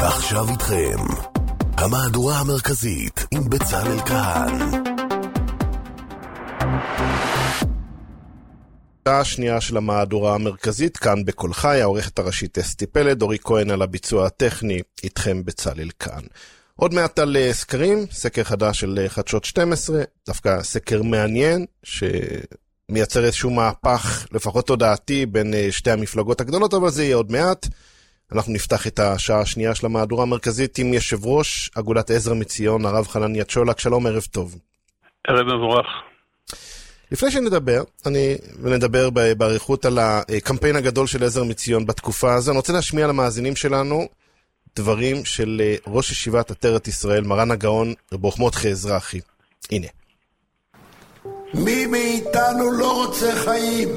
ועכשיו איתכם, המהדורה המרכזית עם בצלאל כהן. השנייה של המהדורה המרכזית, כאן בכל חי, העורכת הראשית אסתי פלד, אורי כהן על הביצוע הטכני, איתכם בצלאל כהן. עוד מעט על סקרים, סקר חדש של חדשות 12, דווקא סקר מעניין, שמייצר איזשהו מהפך, לפחות תודעתי, בין שתי המפלגות הגדולות, אבל זה יהיה עוד מעט. אנחנו נפתח את השעה השנייה של המהדורה המרכזית עם יושב ראש אגודת עזר מציון, הרב חנניה צ'ולק. שלום, ערב טוב. ערב מבורך. לפני שנדבר, ונדבר בעריכות על הקמפיין הגדול של עזר מציון בתקופה הזו, אני רוצה להשמיע למאזינים שלנו דברים של ראש ישיבת עטרת ישראל, מרן הגאון רב מרדכי אזרחי. הנה. מי מאיתנו לא רוצה חיים?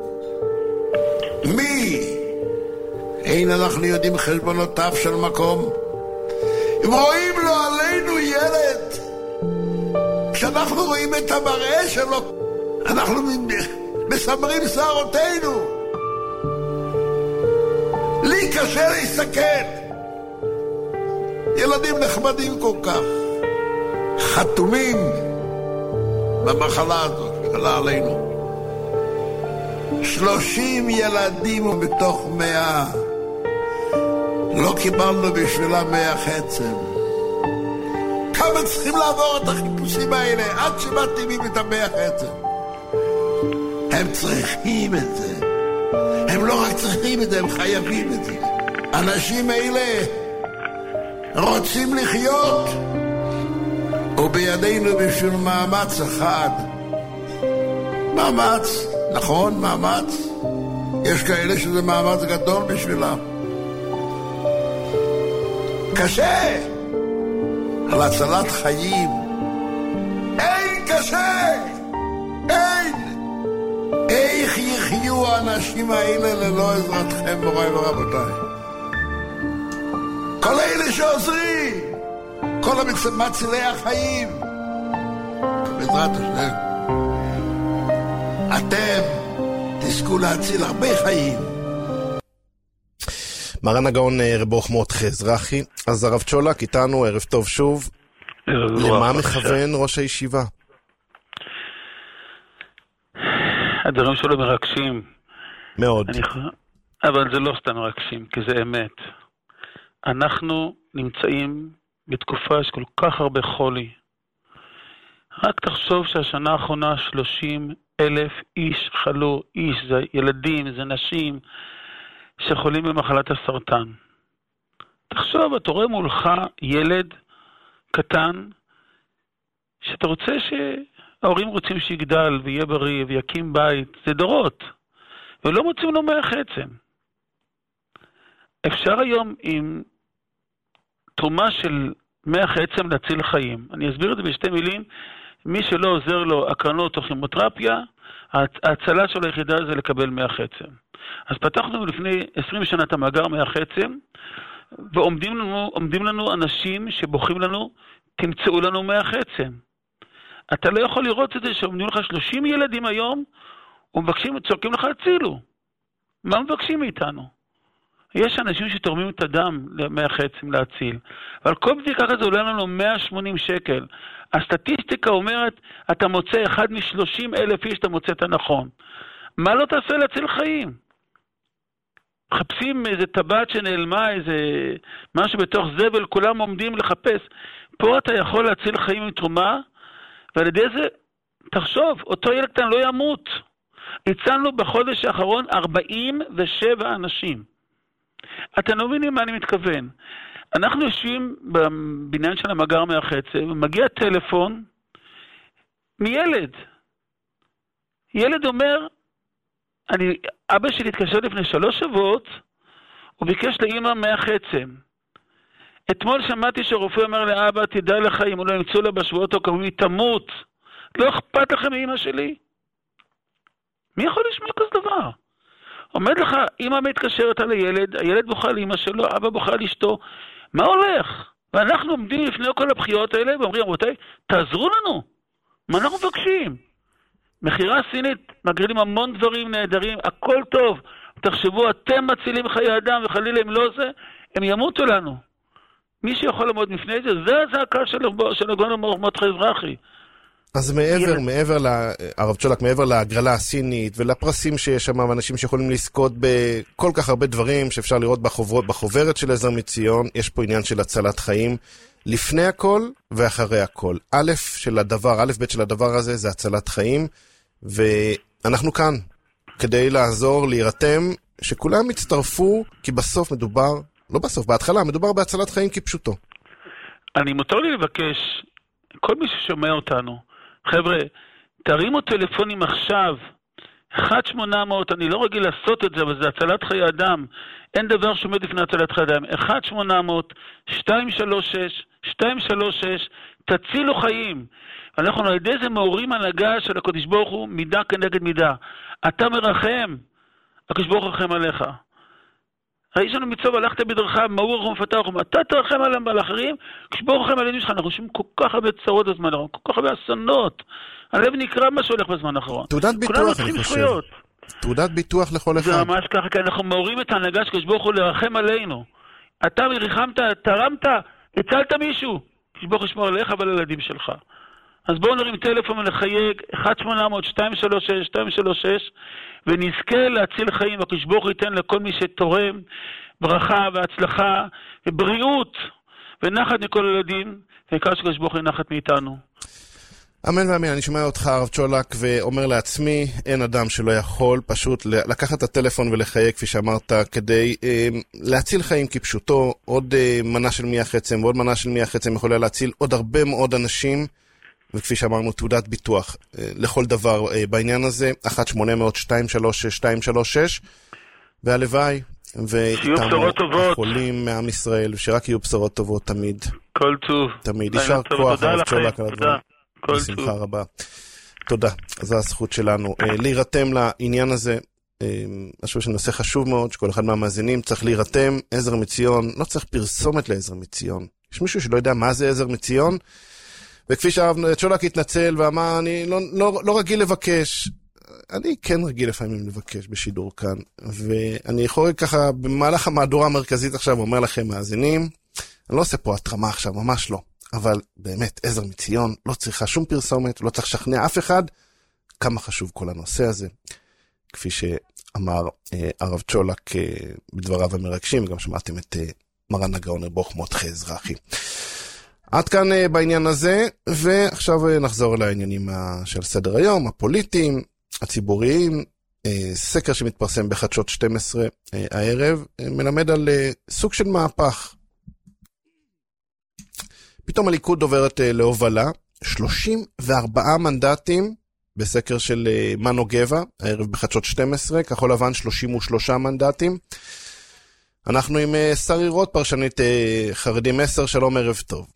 מי? אין אנחנו יודעים חשבונותיו של מקום. אם רואים לו עלינו ילד, כשאנחנו רואים את המראה שלו, אנחנו מסמרים שערותינו. לי קשה להסתכל. ילדים נחמדים כל כך, חתומים במחלה הזאת שלה עלינו. 30 ילדים מתוך 100. לא קיבלנו בשבילה 100 חצם. כמה צריכים לעבור את החיפושים האלה עד שמתאימים את 100 חצם? הם צריכים את זה. הם לא רק צריכים את זה, הם חייבים את זה. אנשים האלה רוצים לחיות, ובידינו בשביל מאמץ אחד. מאמץ, נכון, מאמץ. יש כאלה שזה מאמץ גדול בשבילם. קשה על הצלת חיים. אין קשה, אין. איך יחיו האנשים האלה ללא עזרתכם, מוריי ורבותיי? כל אלה שעוזרים, כל מצילי החיים, בעזרת השם, אתם תזכו להציל הרבה חיים. מרן הגאון רב מרדכי אזרחי. אז הרב צ'ולק איתנו, ערב טוב שוב. למה מכוון ראש הישיבה? הדברים שלו מרגשים מאוד, אבל זה לא סתם מרגשים, כי זה אמת. אנחנו נמצאים בתקופה של כל כך הרבה חולי. רק תחשוב שהשנה האחרונה 30,000 איש חלו, איש, זה ילדים, זה נשים שחולים במחלת הסרטן. תחשוב, אתה רואה מולך ילד קטן, שאתה רוצה ההורים רוצים שיגדל ויהיה בריא ויקים בית, זה דורות, ולא מוצאים לו 100 חצם. אפשר היום עם תרומה של 100 חצם להציל חיים. אני אסביר את זה בשתי מילים. מי שלא עוזר לו הקרנות או כימותרפיה, ההצלה של היחידה זה לקבל 100 חצם. אז פתחנו לפני 20 שנה את המאגר 100 חצם, ועומדים לנו אנשים שבוכים לנו, תמצאו לנו 100 חצם. אתה לא יכול לראות את זה שעומדים לך 30 ילדים היום, ומבקשים, צורקים לך הצילו. מה מבקשים מאיתנו? יש אנשים שתורמים את הדם ל100 חצם להציל, אבל כל בדיקה כזה עולה לנו 180 שקל. הסטטיסטיקה אומרת, אתה מוצא אחד מ30,000 איש, אתה מוצא את הנכון. מה לא תעשה להציל חיים? מחפשים איזה טבעת שנעלמה, איזה משהו בתוך זבל, כולם עומדים לחפש. פה אתה יכול להציל חיים עם תרומה, ועל ידי זה, תחשוב, אותו ילד קטן לא ימות. הצלנו בחודש האחרון 47 אנשים. אתם לא מבינים מה אני מתכוון. אנחנו יושבים בבניין של המאגר 100 חצם, ומגיע טלפון מילד. ילד אומר, אבא שלי התקשר לפני 3 שבועות, הוא ביקש לאמא 100 חצם. אתמול שמעתי שהרופא אומר לאבא, תדע לך, אם הוא לא ימצאו לה בשבועות הקרובים, היא תמות. לא אכפת לכם מאמא שלי? מי יכול לשמוע כזה דבר? עומד לך, אמא מתקשרת על הילד, הילד בוכה על אמא שלו, אבא בוכה על אשתו. מה הולך? ואנחנו עומדים לפני כל הבחירות האלה, ואומרים, רבותיי, תעזרו לנו. מה אנחנו מבקשים? מחירה סינית, מגרילים המון דברים נהדרים, הכל טוב. תחשבו, אתם מצילים חיי אדם, וחלילה אם לא זה, הם ימותו לנו. מי שיכול לעמוד לפני זה, זה הזעקה של הגאון מרדכי אזרחי. אז הרב צ'ולק, מעבר להגרלה הסינית ולפרסים שיש שם, ואנשים שיכולים לזכות בכל כך הרבה דברים שאפשר לראות בחוברת של עזר מציון, יש פה עניין של הצלת חיים, לפני הכל ואחרי הכל. א' ב' של הדבר הזה זה הצלת חיים, ואנחנו כאן כדי לעזור, להירתם, שכולם יצטרפו, כי בסוף מדובר, לא בסוף, בהתחלה מדובר בהצלת חיים כפשוטו. אני מותר לי לבקש, כל מי ששומע אותנו, חבר'ה, תרימו טלפונים עכשיו, 1-800, אני לא רגיל לעשות את זה, אבל זה הצלת חיי אדם. אין דבר שעומד לפני הצלת חיי אדם. 1-800-236-236, תצילו חיים. אנחנו על ידי זה מעורים הנהגה של הקדוש ברוך הוא מידה כנגד מידה. אתה מרחם, הקדוש ברוך הוא רחם עליך. יש לנו מצווה, הלכת בדרכיו, מאור רחום ופתח רחום. אתה תרחם על אחרים, הקדוש ברוך הוא רחם עלינו שלך. אנחנו חושבים כל כך הרבה צרות בזמן האחרון, כל כך הרבה אסונות. הלב נקרא מה שהולך בזמן האחרון. תעודת ביטוח, אני חושב. תעודת ביטוח לכל אחד. זה ממש ככה, כי אנחנו מעורים את ההנהגה של הקדוש ברוך הוא לרחם עלינו. אתה ריחמת, תרמת, הצלת מישהו. הקדוש ברוך הוא ישמור עליך ועל הילדים שלך. אז בואו נרים טלפון ולחייג 1-800-236-236 ונזכה להציל חיים. הקדוש ברוך הוא ייתן לכל מי שתורם ברכה והצלחה ובריאות ונחת מכל הילדים, ויקרא שקדוש ברוך הוא נחת מאיתנו. אמן ואמן. אני שומע אותך הרב צ'ולק ואומר לעצמי, אין אדם שלא יכול פשוט לקחת את הטלפון ולחייג כפי שאמרת, כדי להציל חיים כפשוטו. עוד מנה של מח עצם ועוד מנה של מח עצם יכולה להציל עוד הרבה מאוד אנשים, וכפי שאמרנו, תעודת ביטוח לכל דבר בעניין הזה, 1-800-236-236, והלוואי, ואיתנו החולים מעם ישראל, ושרק יהיו בשורות טובות תמיד. כל טוב. תמיד. יישר כוח, הרב צ'ולק, על הדברים. בשמחה רבה. תודה. זו הזכות שלנו. להירתם לעניין הזה, אני חושב שנושא חשוב מאוד, שכל אחד מהמאזינים צריך להירתם. עזר מציון, לא צריך פרסומת לעזר מציון. יש מישהו שלא יודע מה זה עזר מציון? וכפי שהרב צ'ולק התנצל ואמר, אני לא רגיל לבקש. אני כן רגיל לפעמים לבקש בשידור כאן, ואני יכול ככה במהלך המהדורה המרכזית עכשיו אומר לכם מאזינים, אני לא עושה פה התרמה עכשיו, ממש לא, אבל באמת עזר מציון לא צריכה שום פרסומת, לא צריך לשכנע אף אחד כמה חשוב כל הנושא הזה, כפי שאמר הרב צ'ולק בדבריו המרגשים, וגם שמעתם את מרן הגאון ברוך מרדכי אזרחי. עד כאן בעניין הזה, ועכשיו נחזור לעניינים של סדר היום, הפוליטיים, הציבוריים. סקר שמתפרסם בחדשות 12 הערב, מלמד על סוג של מהפך. פתאום הליכוד עוברת להובלה, 34 מנדטים בסקר של מנו גבע, הערב בחדשות 12, כחול לבן 33 מנדטים. אנחנו עם שרי רוט, פרשנית חרדים 10, שלום, ערב טוב.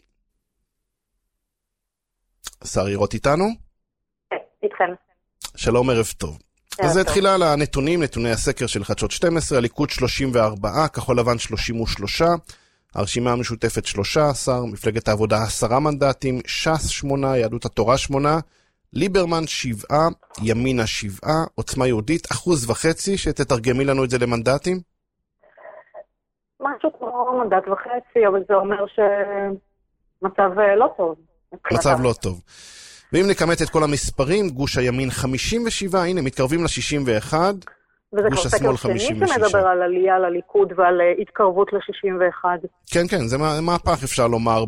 שרי רוט איתנו? איתכם. שלום, ערב טוב. אז זה התחילה על הנתונים, נתוני הסקר של חדשות 12, הליכוד 34, כחול לבן 33, הרשימה המשותפת 13, מפלגת העבודה 10 מנדטים, ש"ס 8, יהדות התורה 8, ליברמן 7, ימינה 7, עוצמה יהודית 1.5%, שתתרגמי לנו את זה למנדטים? משהו כמו מנדט וחצי, אבל זה אומר שמצב לא טוב. מצב לא טוב. ואם נקמת את כל המספרים, גוש הימין 57, הנה, מתקרבים ל-61, גוש השמאל 56. וזה כבר סקר שני שמדבר על עלייה לליכוד ועל התקרבות ל-61. כן, כן, זה מהפך, אפשר לומר,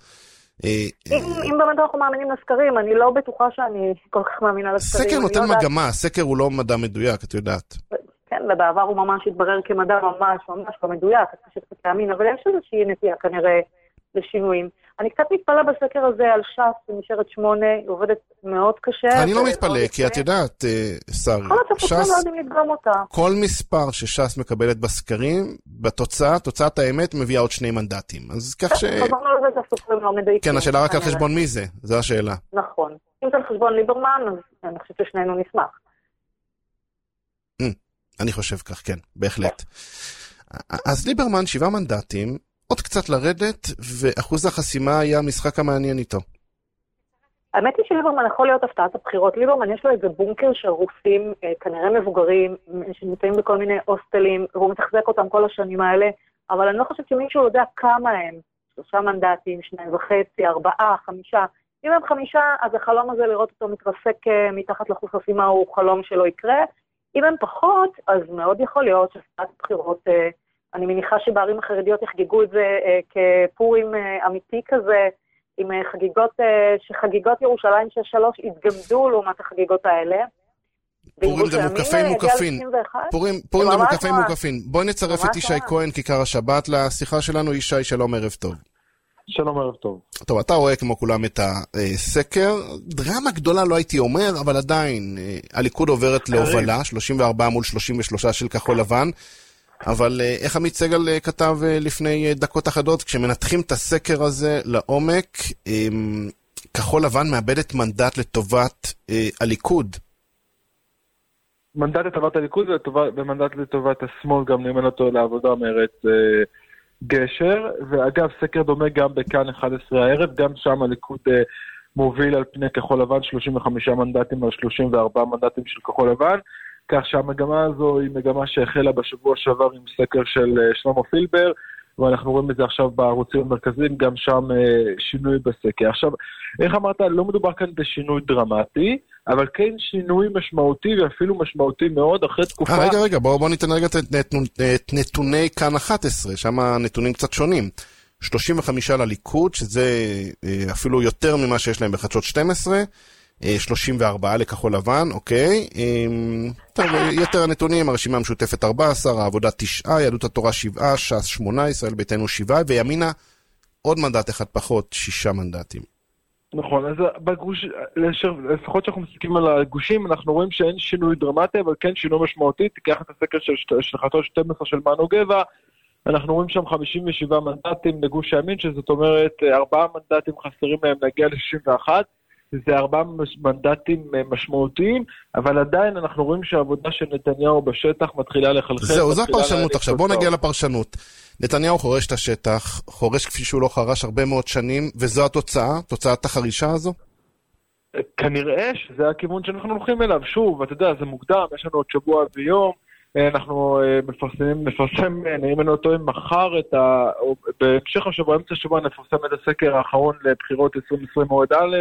אם באמת אנחנו מאמינים לסקרים, אני לא בטוחה שאני כל כך מאמינה לסקרים. סקר נותן מגמה, הסקר הוא לא מדע מדויק, את יודעת. כן, ובעבר הוא ממש התברר כמדע ממש לא מדויק, אז קשה קצת להאמין, אבל יש איזושהי נטייה כנראה לשינויים. אני קצת מתפלא בסקר הזה על ש"ס, שנשארת 8, היא עובדת מאוד קשה. אני לא מתפלא, כי את יודעת, שרי, ש"ס, כל מספר שש"ס מקבלת בסקרים, תוצאת האמת מביאה עוד 2 מנדטים. אז כך ש... כן, השאלה רק על חשבון מי זה, זו השאלה. נכון. אם זה על חשבון ליברמן, אז אני חושבת ששנינו נשמח. אני חושב כך, כן, בהחלט. אז ליברמן 7 מנדטים, עוד קצת לרדת, ואחוז החסימה היה המשחק המעניין איתו. האמת היא שליברמן יכול להיות הפתעת הבחירות. ליברמן יש לו איזה בונקר של רוסים, כנראה מבוגרים, שנמצאים בכל מיני הוסטלים, והוא מתחזק אותם כל השנים האלה, אבל אני לא חושבת שמישהו יודע כמה הם. 3 מנדטים, 2.5, 4, 5. אם הם 5, אז החלום הזה לראות אותו מתרסק מתחת לחוץ חסימה הוא חלום שלא יקרה. אם הם פחות, אז מאוד יכול להיות שסתת בחירות, אני מניחה שבערים החרדיות יחגגו את זה כפורים אמיתי כזה, עם חגיגות ירושלים של 3 התגמדו לעומת החגיגות האלה. פורים זה מוקפי מוקפין. פורים זה מוקפי מוקפין. בואי נצרף את ישי כהן, כיכר השבת, לשיחה שלנו. ישי, שלום, ערב טוב. שלום, ערב טוב. טוב, אתה רואה כמו כולם את הסקר. דרמה גדולה לא הייתי אומר, אבל עדיין, הליכוד עוברת להובלה, 34 מול 33 של כחול לבן. אבל איך עמית סגל כתב לפני דקות אחדות, כשמנתחים את הסקר הזה לעומק, כחול לבן מאבדת מנדט לטובת הליכוד. מנדט לטובת הליכוד ומנדט לטובת השמאל, גם נאמן אותו לעבודה מרץ גשר. ואגב, סקר דומה גם בכאן 11 הערב, גם שם הליכוד מוביל על פני כחול לבן 35 מנדטים על 34 מנדטים של כחול לבן. כך שהמגמה הזו היא מגמה שהחלה בשבוע שעבר עם סקר של שלמה פילבר, ואנחנו רואים את זה עכשיו בערוצים המרכזיים, גם שם שינוי בסקר. עכשיו, איך אמרת, לא מדובר כאן בשינוי דרמטי, אבל כן שינוי משמעותי, ואפילו משמעותי מאוד אחרי תקופה... רגע, בואו ניתן רגע את נתוני כאן 11, שם הנתונים קצת שונים. 35 לליכוד, שזה אפילו יותר ממה שיש להם בחדשות 12, 34 לכחול לבן, אוקיי. טוב, יתר הנתונים, הרשימה המשותפת 14, העבודה 9, יהדות התורה 7, ש"ס 8, ישראל ביתנו 7, וימינה עוד מנדט אחד פחות, 6 מנדטים. נכון, אז בגוש, לפחות שאנחנו מסתכלים על הגושים, אנחנו רואים שאין שינוי דרמטי, אבל כן שינוי משמעותי. תיקח את הסקר של חדשות 12 של מנו גבע, אנחנו רואים שם 57 מנדטים לגוש הימין, שזאת אומרת 4 מנדטים חסרים מהם להגיע ל-61, זה 4 מנדטים משמעותיים, אבל עדיין אנחנו רואים שהעבודה של נתניהו בשטח מתחילה לחלחל. זו הפרשנות עכשיו, בוא נגיע לפרשנות. נתניהו חורש את השטח, חורש כפי שהוא לא חרש הרבה מאוד שנים, וזו התוצאה, תוצאת החרישה הזו? כנראה שזה הכיוון שאנחנו הולכים אליו. שוב, אתה יודע, זה מוקדם, יש לנו עוד שבוע ויום, אנחנו נפרסם, נראים לנו אותו עם מחר, בהמשך השבוע, אמצע השבוע נפרסם את הסקר האחרון לבחירות 2020 מועד א',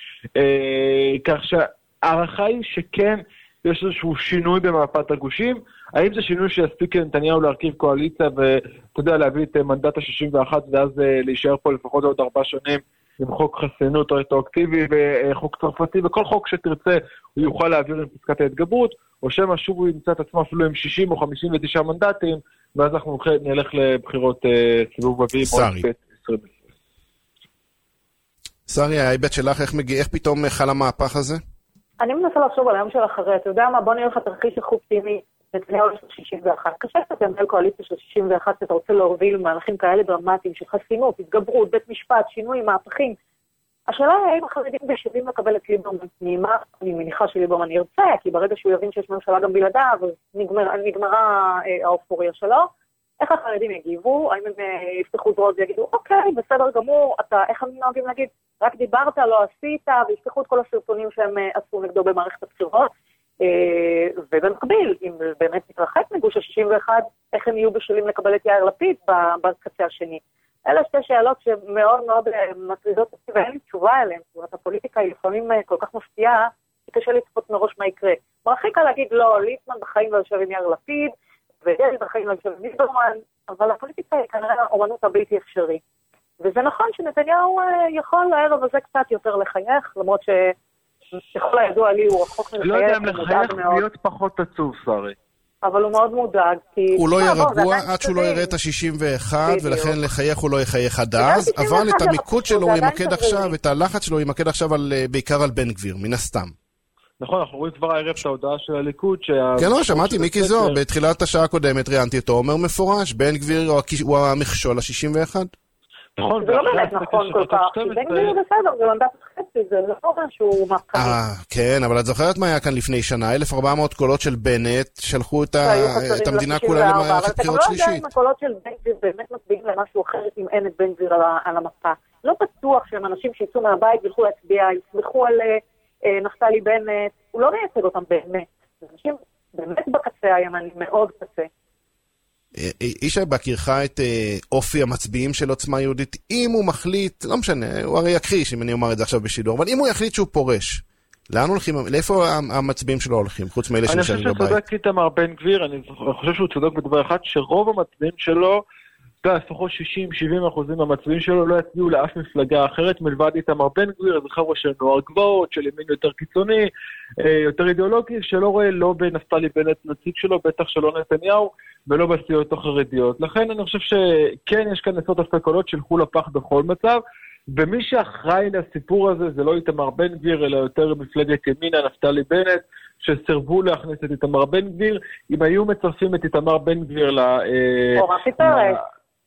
כך שהערכה היא שכן יש איזשהו שינוי במפת הגושים. האם זה שינוי שיספיק לנתניהו להרכיב קואליציה ואתה יודע, להביא את מנדט ה-61 ואז להישאר פה לפחות עוד 4 שנים עם חוק חסינות רטרואקטיבי וחוק צרפתי, וכל חוק שתרצה הוא יוכל להעביר עם פסקת ההתגברות, או שמה שוב הוא ימצא את עצמו אפילו עם 60 או 59 מנדטים, ואז אנחנו נלך לבחירות סיבוב רביעי מועד ב' 2020. שרי, ההיבט שלך, איך פתאום חל המהפך הזה? אני מנסה לחשוב על היום של אחרי, אתה יודע מה, בוא נראה לך תרחיש החופטימי, נתניהו של 61. קשה שאתה תנהל קואליציה של 61, שאתה רוצה להוביל מהלכים כאלה דרמטיים, של חסינות, התגברות, בית משפט, שינוי, מהפכים. השאלה היא האם החרדים בשבים לקבל את ליברמן פנימה, אני מניחה שליברמן ירצה, כי ברגע שהוא יבין שיש ממשלה גם בלעדיו, אז נגמרה האופוריה שלו. איך החרדים יגיבו? האם הם יפתחו זרועות ויגידו, אוקיי, בסדר גמור, איך הם נוהגים להגיד, רק דיברת, לא עשית, ויפתחו את כל הסרטונים שהם עשו נגדו במערכת הבחירות. ובמקביל, אם באמת מתרחק מגוש ה-61, איך הם יהיו בשלים לקבל את יאיר לפיד בקצה השני? אלה שתי שאלות שמאוד מאוד מטרידות אותי, ואין לי תשובה אליהן. זאת אומרת, הפוליטיקה היא לפעמים כל כך מפתיעה, שקשה לצפות מראש מה יקרה. מרחיקה להגיד, לא, ליצמן בחיים לא יושב עם יאיר לפיד, ויאיר בחיים לא יושב עם ליברמן, אבל הפוליטיקה היא כנראה האומנות הבלתי אפשרי. וזה נכון שנתניהו יכול הערב הזה קצת יותר לחייך, למרות שכל הידוע לי הוא רחוק מלחייך. לא יודע אם לחייך להיות פחות עצוב, שרי. אבל הוא מאוד מודאג, כי... הוא לא יהיה רגוע עד שהוא לא יראה את ה-61, ולכן לחייך הוא לא יחייך עד אז, אבל את המיקוד שלו הוא ימקד עכשיו, את הלחץ שלו הוא ימקד עכשיו בעיקר על בן גביר, מן הסתם. נכון, אנחנו רואים כבר הערב את ההודעה של הליכוד כן, לא, שמעתי מיקי זוהר, בתחילת השעה הקודמת ראיינתי אותו, אומר מפורש, בן גביר הוא המכשול ה-61. נכון, זה לא באמת נכון כל כך, כי בן גביר בסדר, זה מנדט חצי, זה לא אומר שהוא מהפכני. כן, אבל את זוכרת מה היה כאן לפני שנה? 1400 קולות של בנט שלחו את המדינה כולה למערכת בחירות שלישית. אבל אתה לא יודע אם הקולות של בן גביר באמת מצביעים למשהו אחר אם אין את בן גביר על המפה. לא בטוח שהם אנשים שיצאו מהבית וילכו להצביע, יסמכו על נפתלי בנט, הוא לא מייצג אותם באמת. אנשים באמת בקצה הימני, מאוד קצה. ישי, בהכירך את אופי המצביעים של עוצמה יהודית, אם הוא מחליט, לא משנה, הוא הרי יכחיש אם אני אומר את זה עכשיו בשידור, אבל אם הוא יחליט שהוא פורש, לאן הולכים, לאיפה המצביעים שלו הולכים, חוץ מאלה שנשארים בבית? אני חושב שצודק איתמר בן גביר, אני חושב שהוא צודק בדבר אחד, שרוב המצביעים שלו, לפחות 60-70% מהמצביעים שלו לא יצביעו לאף מפלגה אחרת מלבד איתמר בן גביר, זה חבר'ה של נוער גבעות, של ימין יותר קיצוני, יותר אידיאולוגי, שלא רואה לא בנפתלי בנט נציג שלו, בטח שלא נתניהו, ולא בסיעות החרדיות. לכן אני חושב שכן יש כאן עשרות אלפי קולות שילכו לפח בכל מצב, ומי שאחראי לסיפור הזה זה לא איתמר בן גביר, אלא יותר מפלגת ימינה, נפתלי בנט, שסרבו להכניס את איתמר בן גביר. אם היו מצרפים את איתמר בן גביר או רפי פרץ.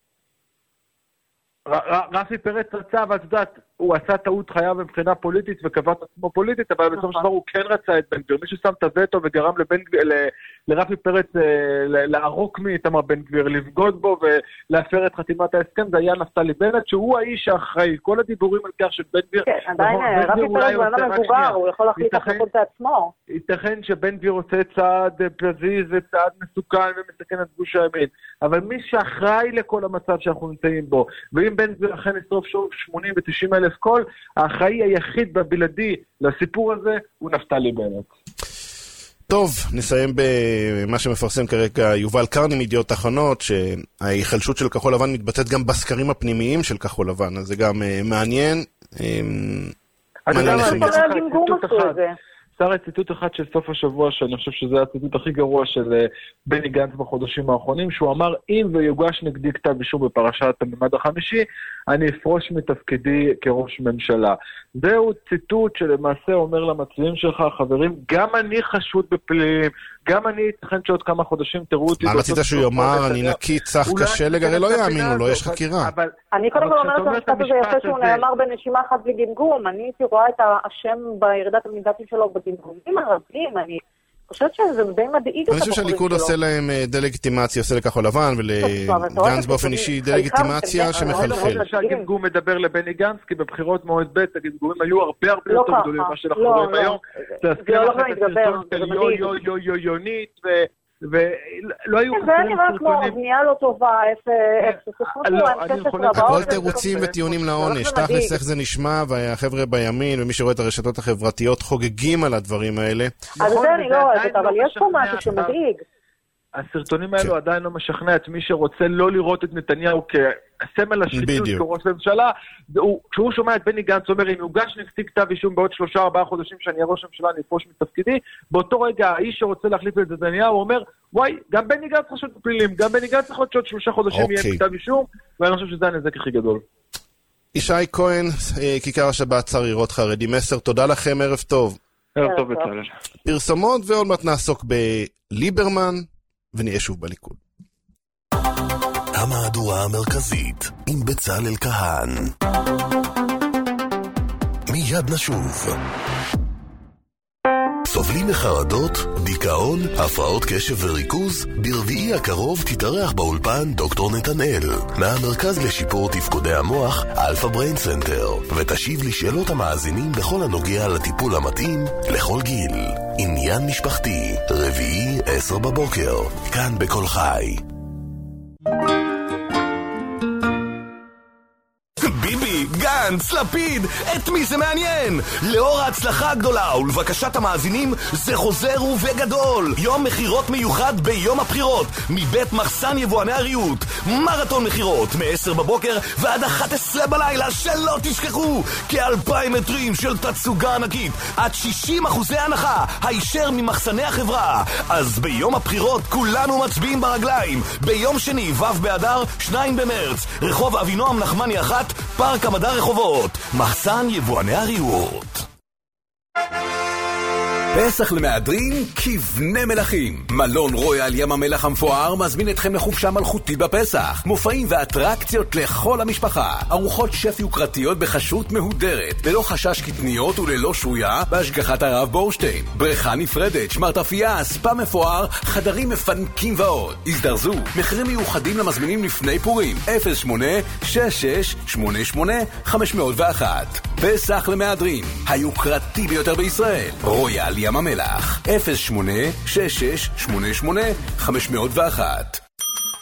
רפי פרץ רצה, אבל את יודעת, הוא עשה טעות חייו מבחינה פוליטית וקבע את עצמו פוליטית, אבל בסוף דבר הוא כן רצה את בן גביר. מישהו שם את הווטו וגרם לרפי פרץ לערוק מאיתמר בן גביר, לבגוד בו ולהפר את חתימת ההסכם, זה היה נפתלי בנט, שהוא האיש האחראי. כל הדיבורים על כך של בן גביר... כן, עדיין רפי פרץ הוא אדם מבוגר, הוא יכול להחליט החלטות בעצמו. ייתכן שבן גביר רוצה צעד פזיז וצעד מסוכן ומסכן את גוש הימין, אבל מי שאחראי לכל המצב שאנחנו נמצאים בו, ואם בן גביר אכן ישרוף שוב 80 ו-90 אלף קול, האחראי היחיד בבלעדי לסיפור הזה הוא נפתלי בנט. טוב, נסיים במה שמפרסם כרגע יובל קרני מידיעות אחרונות, שההיחלשות של כחול לבן מתבטאת גם בסקרים הפנימיים של כחול לבן, אז זה גם מעניין. אני לא יודע גמגום עשו את זה. שר ציטוט אחד של סוף השבוע, שאני חושב שזה הציטוט הכי גרוע של בני גנץ בחודשים האחרונים, שהוא אמר, אם ויוגש נגדי כתב אישום בפרשת הממד החמישי, אני אפרוש מתפקידי כראש ממשלה. זהו ציטוט שלמעשה אומר למצביעים שלך, חברים, גם אני חשוד בפלילים, גם אני ייתכן שעוד כמה חודשים תראו אותי... מה רצית שהוא יאמר, אני נקי צח קשה לגרי, לא יאמינו, לא יש חקירה. אני קודם כל אומרת שהמשפט הזה יפה שהוא נאמר בנשימה אחת בגמגום, אני הייתי רואה את השם בירידת המנדטים שלו בגמגומים הרבים, אני חושבת שזה די מדאיג. אני חושב שהליכוד עושה להם דלגיטימציה, עושה לכחול לבן ולגנץ באופן אישי דלגיטימציה שמחלחל. אני חושב שהגמגום מדבר לבני גנץ, כי בבחירות מועד ב' הגמגומים היו הרבה יותר גדולים מה שאנחנו רואים היום. זה הסכם יונית ולא היו... זה נראה כמו בנייה לא טובה, הכל תירוצים וטיעונים לעונש, תכלס איך זה נשמע, והחבר'ה בימין ומי שרואה את הרשתות החברתיות חוגגים על הדברים האלה. אז זה אני לא אוהבת, אבל יש פה משהו שמדאיג. הסרטונים האלו עדיין לא משכנע את מי שרוצה לא לראות את נתניהו כסמל השחיתות כראש ממשלה. כשהוא שומע את בני גנץ אומר, אם יוגש נגדי כתב אישום בעוד 3-4 חודשים שאני אהיה ראש ממשלה, אני אפרוש מתפקידי, באותו רגע האיש שרוצה להחליף את נתניהו אומר, וואי, גם בני גנץ חשוד בפלילים, גם בני גנץ יכול שעוד 3 חודשים יהיה כתב אישום, ואני חושב שזה הנזק הכי גדול. ישי כהן, כיכר השבת, צעירות חרדי מסר, תודה לכם, ערב טוב. ערב טוב בצלאל. פרסומות ועוד מעט נעסוק בליברמן, ונהיה שוב בליכוד. המהדורה המרכזית עם בצלאל כהן. מיד נשוב. סובלים מחרדות, דיכאון, הפרעות קשב וריכוז? ברביעי הקרוב תתארח באולפן דוקטור נתנאל מהמרכז לשיפור תפקודי המוח אלפא בריין סנטר, ותשיב לשאלות המאזינים בכל הנוגע לטיפול המתאים לכל גיל. עניין משפחתי, רביעי 10 בבוקר, כאן בכל חי. ביבי, גנץ, לפיד, את מי זה מעניין? לאור ההצלחה הגדולה ולבקשת המאזינים, זה חוזר ובגדול. יום מחירות מיוחד ביום הבחירות, מבית מחסן יבואני הריהוט. מרתון מחירות, מ-10 בבוקר ועד 11 בלילה, שלא תשכחו. כ2,000 מטרים של תצוגה ענקית, עד 60% הנחה, הישר ממחסני החברה. אז ביום הבחירות כולנו מצביעים ברגליים. ביום שני, ו' באדר, 2 במרץ, רחוב אבינועם נחמני 1, פארק המדע רחובות, מחסן יבואני הריהוט. פסח למהדרין כבני מלכים. מלון רויאל ים המלח המפואר מזמין אתכם לחופשה מלכותית בפסח. מופעים ואטרקציות לכל המשפחה. ארוחות שף יוקרתיות בחשות מהודרת, ללא חשש קטניות וללא שויה, בהשגחת הרב בורשטיין. בריכה נפרדת, שמרטפייה, ספה מפואר, חדרים מפנקים ועוד. הזדרזו, מחירים מיוחדים למזמינים לפני פורים. 08-66-88-501. פסח למהדרין, היוקרתי ביותר בישראל. רויאל ים המלח, 08-66-88-501.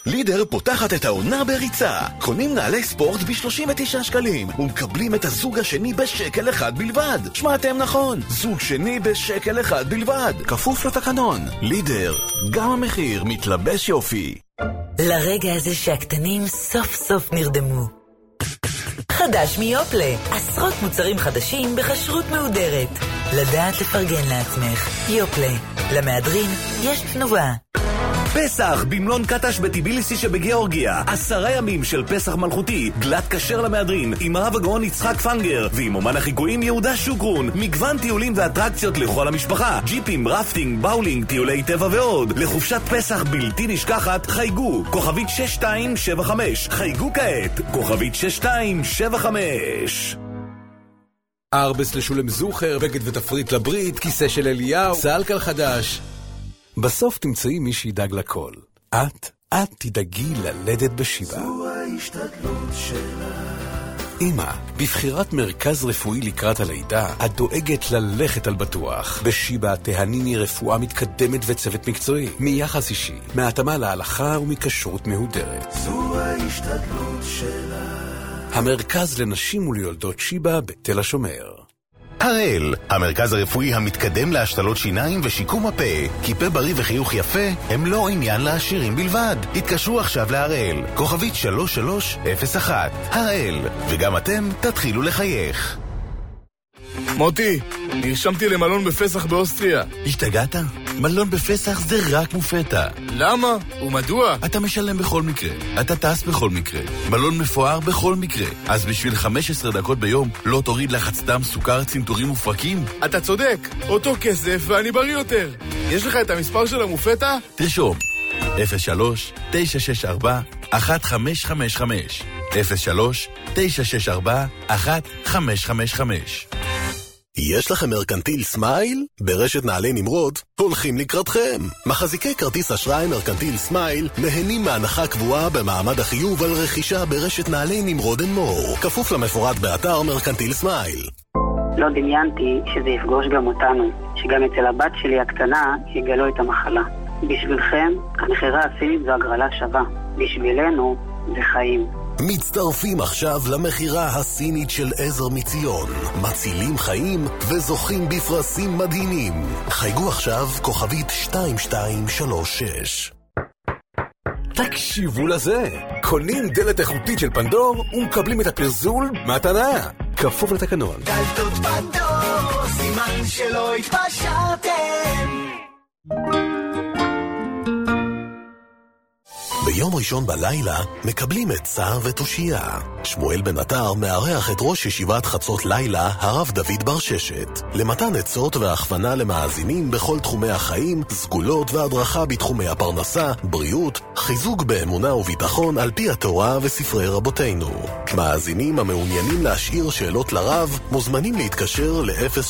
לידר פותחת את העונה בריצה. קונים נעלי ספורט ב-39 שקלים ומקבלים את הזוג השני בשקל אחד בלבד. שמעתם נכון, זוג שני בשקל אחד בלבד. כפוף לתקנון. לידר, גם המחיר מתלבש יופי. לרגע הזה שהקטנים סוף סוף נרדמו. חדש מיופלה, עשרות מוצרים חדשים בחשרות מהודרת. לדעת לפרגן לעצמך. יופלה, למהדרין יש תנובה. פסח במלון קטש בטיביליסי שבגיאורגיה. 10 ימים של פסח מלכותי, גלת כשר למהדרין, עם הרב הגאון יצחק פנגר, ועם אומן החיקויים יהודה שוקרון. מגוון טיולים ואטרקציות לכל המשפחה, ג'יפים, רפטינג, באולינג, טיולי טבע ועוד. לחופשת פסח בלתי נשכחת, חייגו, כוכבית 6275. חייגו כעת, כוכבית 6275. ארבס לשולם זוכר, בגד ותפריט לברית, כיסא של אליהו, סלקל חדש. בסוף תמצאי מי שידאג לכל. את תדאגי ללדת בשיבה. זו ההשתדלות שלה. אמא, בבחירת מרכז רפואי לקראת הלידה, את דואגת ללכת על בטוח. בשיבה תהניני רפואה מתקדמת וצוות מקצועי, מיחס אישי, מהתאמה להלכה ומקשרות מהודרת. זו ההשתדלות שלה. המרכז לנשים וליולדות שיבה בתל השומר. הראל, המרכז הרפואי המתקדם להשתלות שיניים ושיקום הפה. כי פה בריא וחיוך יפה הם לא עניין לעשירים בלבד. התקשרו עכשיו להראל, כוכבית 3301. הראל, וגם אתם תתחילו לחייך. מוטי, נרשמתי למלון בפסח באוסטריה. השתגעת? מלון בפסח זה רק מופתע. למה? ומדוע? אתה משלם בכל מקרה, אתה טס בכל מקרה, מלון מפואר בכל מקרה. אז בשביל 15 דקות ביום לא תוריד לחץ דם, סוכר, צנתורים ופרקים? אתה צודק, אותו כסף ואני בריא יותר. יש לך את המספר של המופתע? תרשום 03-964-1555 03-964-1555. יש לכם מרקנטיל סמייל? ברשת נעלי נמרוד הולכים לקראתכם. מחזיקי כרטיס אשראי מרקנטיל סמייל נהנים מהנחה קבועה במעמד החיוב על רכישה ברשת נעלי נמרוד מור. כפוף למפורט באתר מרקנטיל סמייל. לא דמיינתי שזה יפגוש גם אותנו, שגם אצל הבת שלי הקטנה יגלו את המחלה. בשבילכם, המחירה הסינית זו הגרלה שווה. בשבילנו, זה חיים. מצטרפים עכשיו למחירה הסינית של עזר מציון. מצילים חיים וזוכים בפרסים מדהימים. חייגו עכשיו כוכבית 2236. תקשיבו לזה, קונים דלת איכותית של פנדור ומקבלים את הפרזול מתנה. כפוף לתקנון. דלתות פנדור, סימן שלא התפשרתם. ביום ראשון בלילה מקבלים עצה ותושייה. שמואל בן עטר מארח את ראש ישיבת חצות לילה, הרב דוד בר ששת, למתן עצות והכוונה למאזינים בכל תחומי החיים, סגולות והדרכה בתחומי הפרנסה, בריאות, חיזוק באמונה וביטחון על פי התורה וספרי רבותינו. מאזינים המעוניינים להשאיר שאלות לרב מוזמנים להתקשר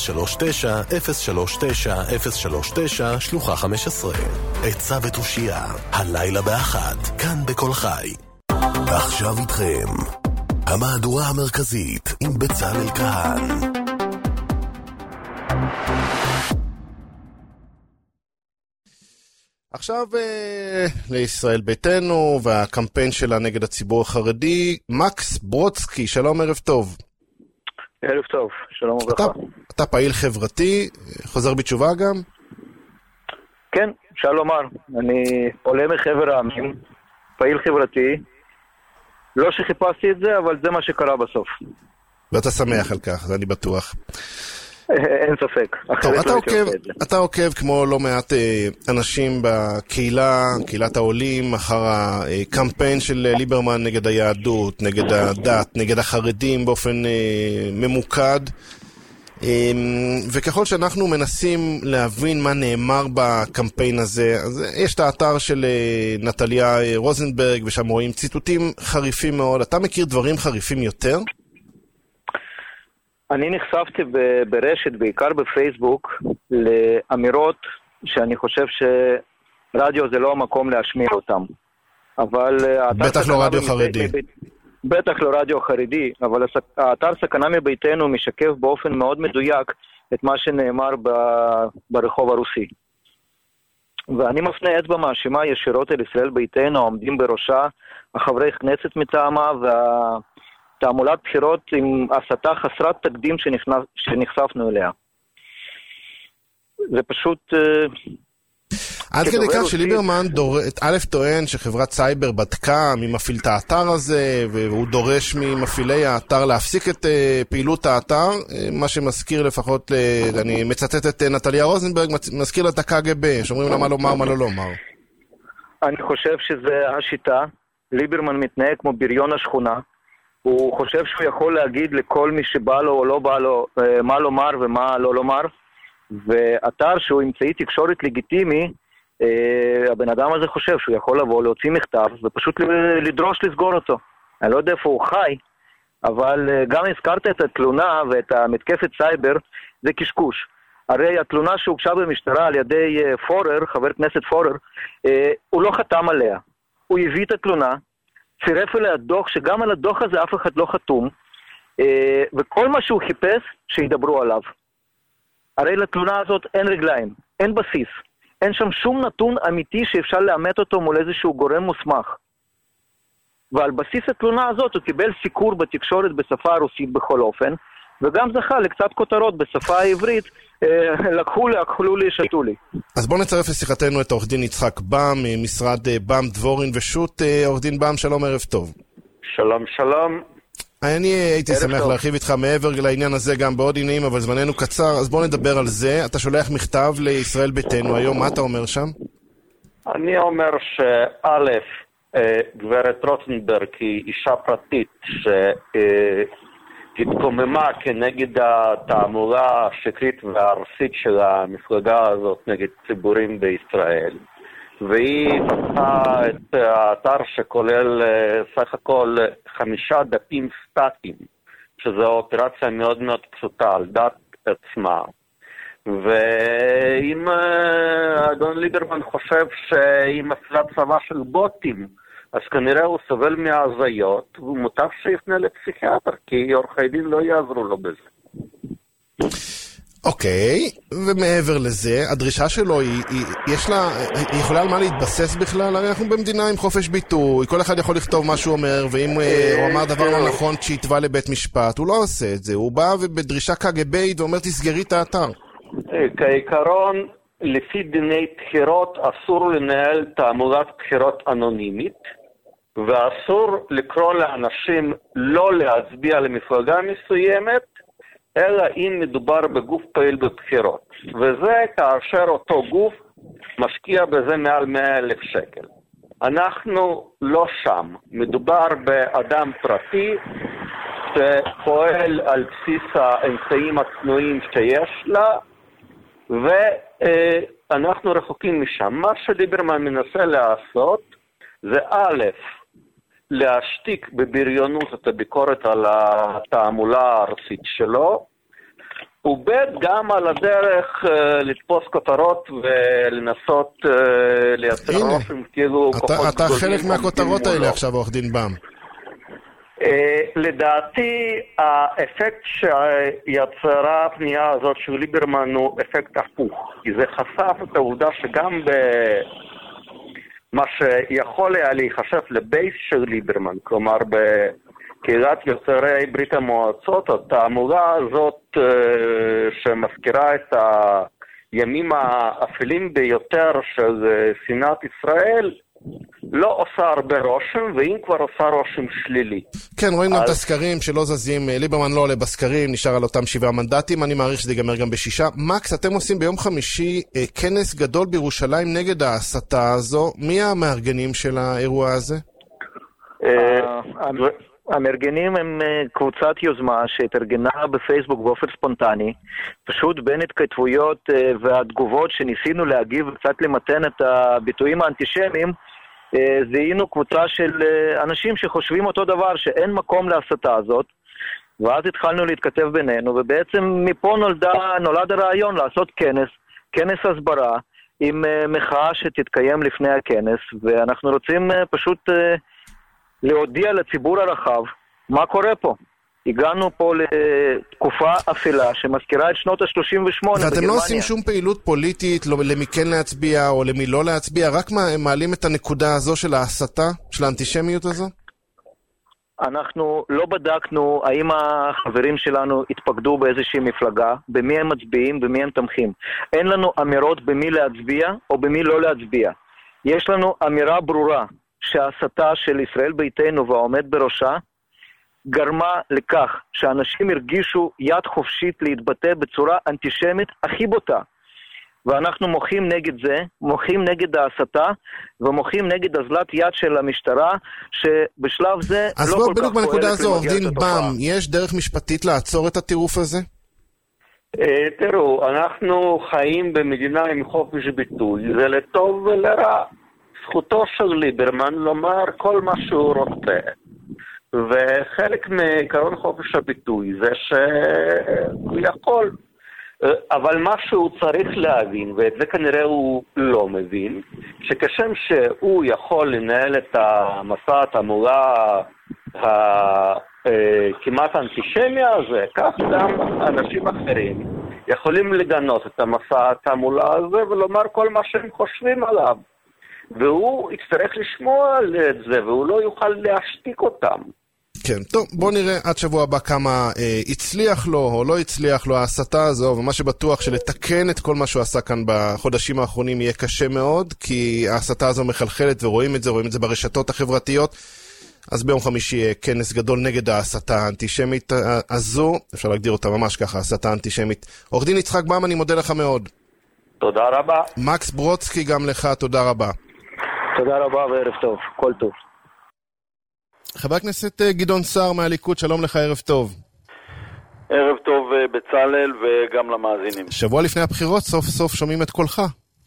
ל-039-039-039 שלוחה 15. עצה ותושייה, הלילה באחד, כאן בכל חי. עכשיו איתכם המהדורה המרכזית עם בצלאל כהן. עכשיו לישראל ביתנו והקמפיין שלה נגד הציבור החרדי. מקס ברודסקי, שלום, ערב טוב. ערב טוב, שלום וברכה. אתה פעיל חברתי, חוזר בתשובה גם? כן, אפשר לומר. אני עולה מחבר העמים, פעיל חברתי. לא שחיפשתי את זה, אבל זה מה שקרה בסוף. ואתה שמח על כך, זה אני בטוח. אין ספק. טוב, אתה עוקב כמו לא מעט אנשים קהילת העולים, אחר הקמפיין של ליברמן נגד היהדות, נגד הדת, נגד החרדים באופן ממוקד. וככל שאנחנו מנסים להבין מה נאמר בקמפיין הזה, אז יש את האתר של נטליה רוזנברג, ושם רואים ציטוטים חריפים מאוד. אתה מכיר דברים חריפים יותר? אני נחשפתי ברשת, בעיקר בפייסבוק, לאמירות שאני חושב שרדיו זה לא המקום להשמיע אותם. אבל בטח לא רדיו חרדי. בטח לא רדיו חרדי, אבל האתר סכנה מביתנו משקף באופן מאוד מדויק את מה שנאמר ברחוב הרוסי. ואני מפנה אצבע מאשימה ישירות אל ישראל ביתנו, העומדים בראשה, החברי כנסת מטעמה, והתעמולת בחירות עם הסתה חסרת תקדים שנחשפנו אליה. זה פשוט... עד כדי כך שליברמן טוען שחברת סייבר בדקה מי מפעיל את האתר הזה, והוא דורש ממפעילי האתר להפסיק את פעילות האתר, מה שמזכיר לפחות, אני מצטט את נטליה רוזנברג, מזכיר לה את הקג"ב, שאומרים לה מה לומר, מה לא לומר. אני חושב שזה השיטה. ליברמן מתנהג כמו בריון השכונה. הוא חושב שהוא יכול להגיד לכל מי שבא לו או לא בא לו מה לומר ומה לא לומר, ואתר שהוא אמצעי תקשורת לגיטימי, הבן אדם הזה חושב שהוא יכול לבוא, להוציא מכתב ופשוט לדרוש לסגור אותו. אני לא יודע איפה הוא חי, אבל גם הזכרת את התלונה ואת המתקפת סייבר, זה קשקוש. הרי התלונה שהוגשה במשטרה על ידי פורר, חבר כנסת פורר, הוא לא חתם עליה. הוא הביא את התלונה, צירף אליה דוח, שגם על הדוח הזה אף אחד לא חתום, וכל מה שהוא חיפש, שידברו עליו. הרי לתלונה הזאת אין רגליים, אין בסיס. אין שם שום נתון אמיתי שאפשר לאמת אותו מול איזשהו גורם מוסמך. ועל בסיס התלונה הזאת הוא קיבל סיקור בתקשורת בשפה הרוסית בכל אופן, וגם זכה לקצת כותרות בשפה העברית, לקחו לי, שתו לי. אז בוא נצרף לשיחתנו את עורך דין יצחק בם, משרד בם, דבורין ושות. עורך דין בם, שלום, ערב טוב. שלום, שלום. אני הייתי שמח להרחיב איתך מעבר לעניין הזה גם בעוד עניינים, אבל זמננו קצר, אז בוא נדבר על זה. אתה שולח מכתב לישראל ביתנו היום, מה אתה אומר שם? אני אומר שא', גברת רוטנברג היא אישה פרטית שהתקוממה כנגד התעמולה השקרית והארסית של המפלגה הזאת נגד ציבורים בישראל. והיא פתחה את האתר שכולל סך הכל 5 דפים סטטיים, שזו אופרציה מאוד מאוד פשוטה על דת עצמה. ואם אדון ליברמן חושב שהיא מפעילה צבא של בוטים, אז כנראה הוא סובל מהזיות, והוא מוטב שיפנה לפסיכיאטר, כי עורכי דין לא יעזרו לו בזה. אוקיי, ומעבר לזה, הדרישה שלו היא יכולה על מה להתבסס בכלל? הרי אנחנו במדינה עם חופש ביטוי, כל אחד יכול לכתוב מה שהוא אומר, ואם הוא אמר דבר לא נכון שיתבע לבית משפט, הוא לא עושה את זה, הוא בא ובדרישה קג"בית ואומר תסגרי את האתר. כעיקרון, לפי דיני בחירות אסור לנהל תעמולת בחירות אנונימית, ואסור לקרוא לאנשים לא להצביע למפלגה מסוימת, אלא אם מדובר בגוף פעיל בבחירות. וזה כאשר אותו גוף משקיע בזה מעל 100,000 שקל. אנחנו לא שם. מדובר באדם פרטי שפועל על בסיס האמצעים הצנועים שיש לה, ואנחנו רחוקים משם. מה שליברמן מנסה לעשות זה א', להשתיק בבריונות את הביקורת על התעמולה הארצית שלו, וב' גם על הדרך לתפוס כותרות ולנסות לייצר רושם כאילו כוחות גדולים. אתה חלק מהכותרות האלה עכשיו, עורך דין בם. לדעתי האפקט שיצרה הפנייה הזאת של ליברמן הוא אפקט הפוך, כי זה חשף את העובדה שגם מה שיכול היה להיחשב לבייס של ליברמן, כלומר בקהילת יוצרי ברית המועצות, התעמולה הזאת שמזכירה את הימים האפלים ביותר של שנאת ישראל, לא עושה הרבה רושם, ואם כבר עושה רושם שלילי. כן, רואים גם את הסקרים שלא זזים, ליברמן לא עולה בסקרים, נשאר על אותם 7 מנדטים, אני מעריך שזה ייגמר גם ב6. מקס, אתם עושים ביום חמישי כנס גדול בירושלים נגד ההסתה הזו, מי המארגנים של האירוע הזה? המארגנים הם קבוצת יוזמה שהתארגנה בפייסבוק באופן ספונטני, פשוט בין התכתבויות והתגובות שניסינו להגיב וקצת למתן את הביטויים האנטישמיים, זיהינו קבוצה של אנשים שחושבים אותו דבר, שאין מקום להסתה הזאת, ואז התחלנו להתכתב בינינו, ובעצם מפה נולד הרעיון לעשות כנס הסברה עם מחאה שתתקיים לפני הכנס, ואנחנו רוצים פשוט להודיע לציבור הרחב מה קורה פה. הגענו פה לתקופה אפלה שמזכירה את שנות ה-38 בגרמניה. ואתם לא עושים שום פעילות פוליטית, למי כן להצביע או למי לא להצביע, רק מעלים את הנקודה הזו של ההסתה, של האנטישמיות הזו? אנחנו לא בדקנו האם החברים שלנו התפקדו באיזושהי מפלגה, במי הם מצביעים, במי הם תומכים. אין לנו אמירות במי להצביע או במי לא להצביע. יש לנו אמירה ברורה שההסתה של ישראל ביתנו והעומד בראשה גרמה לכך שאנשים הרגישו יד חופשית להתבטא בצורה אנטישמית הכי בוטה. ואנחנו מוחים נגד זה, מוחים נגד ההסתה, ומוחים נגד הזלת יד של המשטרה, שבשלב זה אז לא כל כך בדיוק בנקודה הזו, עורך דין התופעה. בם, יש דרך משפטית לעצור את הטירוף הזה? תראו, אנחנו חיים במדינה עם חופש ביטוי, זה לטוב ולרע. זכותו של ליברמן לומר כל מה שהוא רוצה. וחלק מעקרון חופש הביטוי זה שהוא יכול. אבל מה שהוא צריך להבין, ואת זה כנראה הוא לא מבין, שכשם שהוא יכול לנהל את המסע התעמולה כמעט אנטישמיה הזה, כך גם אנשים אחרים יכולים לגנות את המסע התעמולה הזה ולומר כל מה שהם חושבים עליו. והוא יצטרך לשמוע את זה, והוא לא יוכל להשתיק אותם. כן, טוב, בוא נראה עד שבוע הבא כמה הצליח לו או לא הצליח לו ההסתה הזו, ומה שבטוח שלתקן את כל מה שהוא עשה כאן בחודשים האחרונים יהיה קשה מאוד, כי ההסתה הזו מחלחלת ורואים את זה ברשתות החברתיות. אז ביום חמישי יהיה כנס גדול נגד ההסתה האנטישמית הזו, אפשר להגדיר אותה ממש ככה, ההסתה האנטישמית. עורך דין יצחק בם, אני מודה לך מאוד. תודה רבה. מקס ברוצקי, גם לך, תודה רבה. תודה רבה וערב טוב, כל טוב. חבר הכנסת גדעון סער מהליכוד, שלום לך, ערב טוב. ערב טוב בצלאל וגם למאזינים. שבוע לפני הבחירות, סוף סוף שומעים את קולך.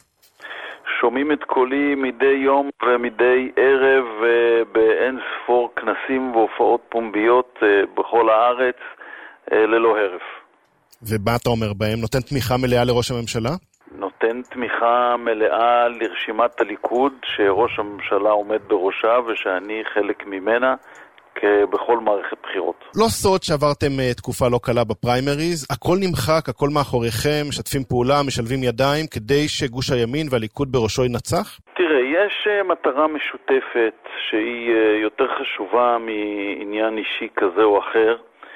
שומעים את קולי מדי יום ומדי ערב באין ספור כנסים והופעות פומביות בכל הארץ ללא הרף. ומה אתה אומר בהם? נותן תמיכה מלאה לראש הממשלה? נותן תמיכה מלאה לרשימת הליכוד שראש הממשלה עומד בראשה ושאני חלק ממנה בכל מערכת בחירות. לא סוד שעברתם תקופה לא קלה בפריימריז, הכל נמחק, הכל מאחוריכם, משתפים פעולה, משלבים ידיים כדי שגוש הימין והליכוד בראשו ינצח? תראה, יש מטרה משותפת שהיא יותר חשובה מעניין אישי כזה או אחר,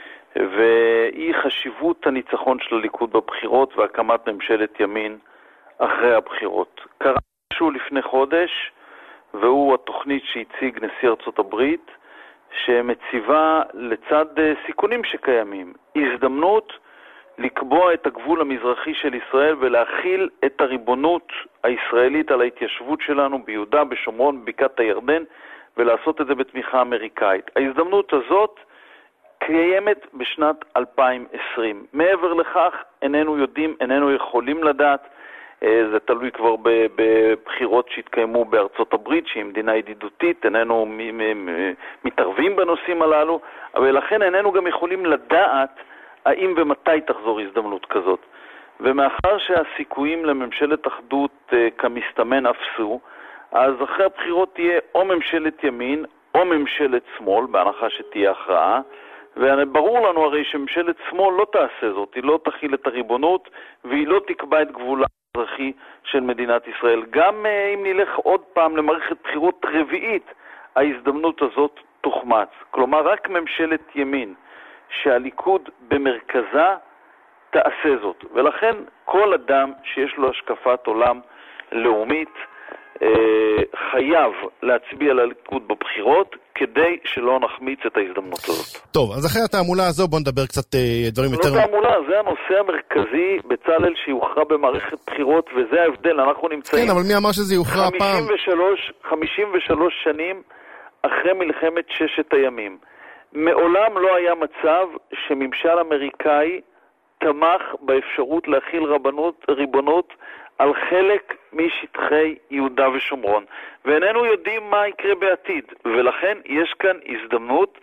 והיא חשיבות הניצחון של הליכוד בבחירות והקמת ממשלת ימין אחרי הבחירות. קרה משהו לפני חודש, והוא התוכנית שהציג נשיא ארצות הברית, שמציבה לצד סיכונים שקיימים, הזדמנות לקבוע את הגבול המזרחי של ישראל ולהכיל את הריבונות הישראלית על ההתיישבות שלנו ביהודה, בשומרון, בבקעת הירדן, ולעשות את זה בתמיכה אמריקאית. ההזדמנות הזאת קיימת בשנת 2020. מעבר לכך, איננו יודעים, איננו יכולים לדעת, זה תלוי כבר בבחירות שהתקיימו בארצות הברית, שהיא מדינה ידידותית, איננו מתערבים בנושאים הללו, אבל לכן איננו גם יכולים לדעת האם ומתי תחזור הזדמנות כזאת. ומאחר שהסיכויים לממשלת אחדות כמסתמן אפסו, אז אחרי הבחירות תהיה או ממשלת ימין או ממשלת שמאל, בהנחה שתהיה הכרעה, וברור לנו הרי שממשלת שמאל לא תעשה זאת, היא לא תכיל את הריבונות והיא לא תקבע את גבולה המזרחי של מדינת ישראל. גם אם נלך עוד פעם למערכת בחירות רביעית, ההזדמנות הזאת תוחמץ. כלומר, רק ממשלת ימין שהליכוד במרכזה תעשה זאת. ולכן כל אדם שיש לו השקפת עולם לאומית חייב להצביע לליכוד בבחירות כדי שלא נחמיץ את ההזדמנות הזאת. טוב, אז אחרי התעמולה הזו בוא נדבר קצת דברים יותר... לא תעמולה, זה הנושא המרכזי בצלאל שיוכרע במערכת בחירות, וזה ההבדל, אנחנו נמצאים... כן, אבל מי אמר שזה יוכרע פעם? 53 שנים אחרי מלחמת ששת הימים. מעולם לא היה מצב שממשל אמריקאי תמך באפשרות להכיל ריבונות על חלק משטחי יהודה ושומרון, ואיננו יודעים מה יקרה בעתיד, ולכן יש כאן הזדמנות,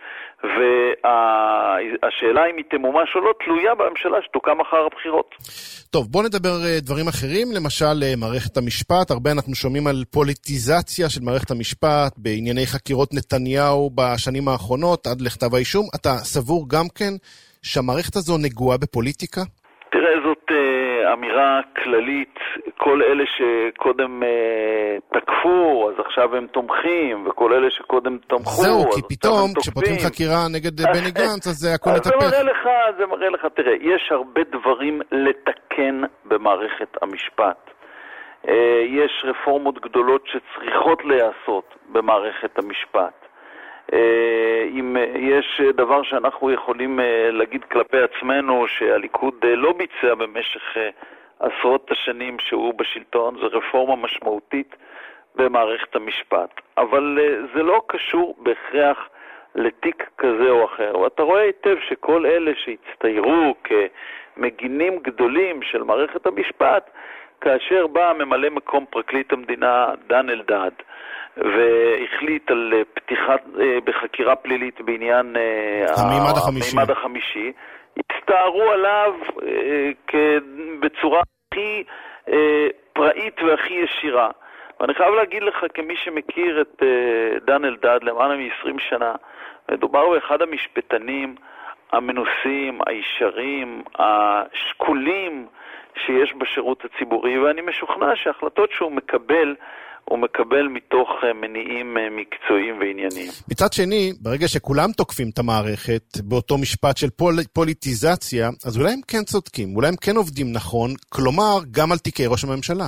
והשאלה אם היא תמומש או לא תלויה בממשלה שתוקם אחר הבחירות. טוב, בואו נדבר דברים אחרים, למשל מערכת המשפט. הרבה אנחנו שומעים על פוליטיזציה של מערכת המשפט בענייני חקירות נתניהו בשנים האחרונות עד לכתב האישום. אתה סבור גם כן שהמערכת הזו נגועה בפוליטיקה? תראה, זאת אמירה כללית. כל אלה שקודם תקפו, אז עכשיו הם תומכים, וכל אלה שקודם תמכו, זהו, כי פתאום כשפותחים חקירה נגד בני גנץ, אז זה הכל מתהפך. זה מראה לך, תראה, יש הרבה דברים לתקן במערכת המשפט. יש רפורמות גדולות שצריכות להיעשות במערכת המשפט. אם יש דבר שאנחנו יכולים להגיד כלפי עצמנו שהליכוד לא ביצע במשך עשרות השנים שהוא בשלטון, זו רפורמה משמעותית במערכת המשפט. אבל זה לא קשור בהכרח לתיק כזה או אחר. ואתה רואה היטב שכל אלה שהצטיירו כמגינים גדולים של מערכת המשפט, כאשר בא ממלא מקום פרקליט המדינה דן אלדד, והחליט על פתיחת בחקירה פלילית בעניין המימד החמישי, הסתערו עליו בצורה הכי פראית והכי ישירה. ואני חייב להגיד לך, כמי שמכיר את דן אלדד למעלה מ-20 שנה, מדובר באחד המשפטנים המנוסים, הישרים, השקולים שיש בשירות הציבורי, ואני משוכנע שההחלטות שהוא מקבל, הוא מקבל מתוך מניעים מקצועיים וענייניים. מצד שני, ברגע שכולם תוקפים את המערכת באותו משפט של פוליטיזציה, אז אולי הם כן צודקים, אולי הם כן עובדים נכון, כלומר גם על תיקי ראש הממשלה.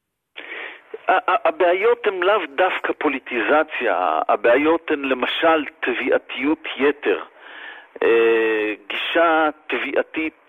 הבעיות הן לאו דווקא פוליטיזציה, הבעיות הן למשל תביעתיות יתר. גישה תביעתית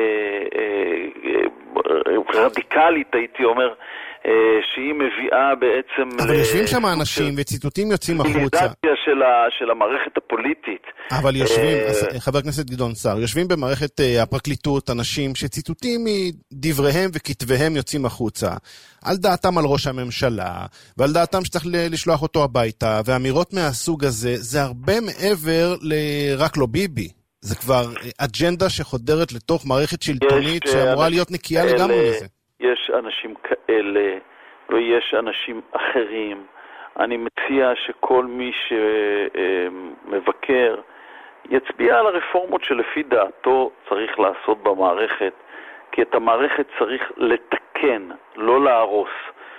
רדיקלית, הייתי אומר, שהיא מביאה בעצם... אבל יושבים שם אנשים וציטוטים יוצאים החוצה. של המערכת הפוליטית. אבל יושבים, חבר הכנסת גדעון סער, יושבים במערכת הפרקליטות אנשים שציטוטים מדבריהם וכתביהם יוצאים החוצה, על דעתם על ראש הממשלה, ועל דעתם שצריך לשלוח אותו הביתה, ואמירות מהסוג הזה, זה הרבה מעבר לרק לא ביבי. זה כבר אג'נדה שחודרת לתוך מערכת שלטונית שאמורה להיות נקייה לגמרי לזה. יש אנשים כאלה ויש אנשים אחרים. אני מציע שכל מי שמבקר יצביע על הרפורמות שלפי דעתו צריך לעשות במערכת, כי את המערכת צריך לתקן, לא להרוס.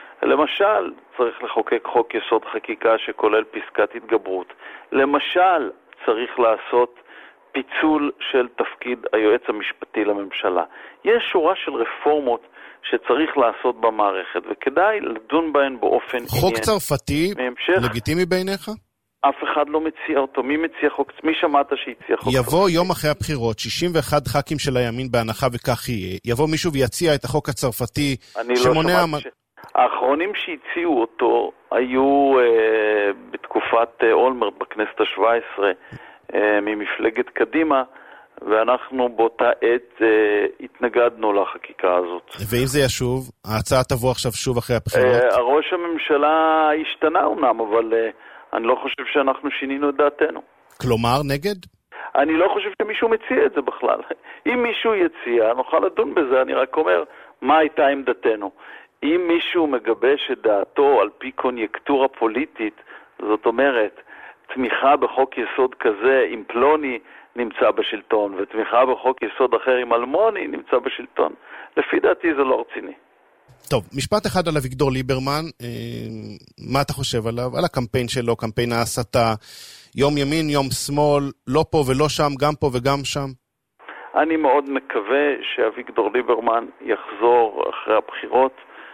למשל, צריך לחוקק חוק יסוד חקיקה שכולל פסקת התגברות. למשל, צריך לעשות פיצול של תפקיד היועץ המשפטי לממשלה. יש שורה של רפורמות שצריך לעשות במערכת, וכדאי לדון בהן באופן עניין. חוק צרפתי לגיטימי בעיניך? אף אחד לא מציע אותו. מי מציע חוק? מי שמעת שהציע חוק? יבוא יום אחרי הבחירות, 61 ח"כים של הימין בהנחה וכך יהיה. יבוא מישהו ויציע את החוק הצרפתי שמונע... האחרונים שהציעו אותו היו בתקופת אולמרט בכנסת ה-17 ממפלגת קדימה, ואנחנו באותה עת התנגדנו לחקיקה הזאת. ואם זה ישוב, ההצעה תבוא עכשיו שוב אחרי הבחירות? ראש הממשלה השתנה אומנם, אבל אני לא חושב שאנחנו שינינו את דעתנו. כלומר, נגד? אני לא חושב שמישהו מציע את זה בכלל. אם מישהו יציע, נוכל לדון בזה. אני רק אומר, מה הייתה עמדתנו? אם מישהו מגבש את דעתו על פי קוניונקטורה פוליטית, זאת אומרת, תמיכה בחוק יסוד כזה עם פלוני נמצא בשלטון, ותמיכה בחוק יסוד אחר עם אלמוני נמצא בשלטון. לפי דעתי זה לא רציני. טוב, משפט אחד על אביגדור ליברמן, מה אתה חושב עליו? על הקמפיין שלו, קמפיין ההסתה, יום ימין, יום שמאל, לא פה ולא שם, גם פה וגם שם? אני מאוד מקווה שאביגדור ליברמן יחזור אחרי הבחירות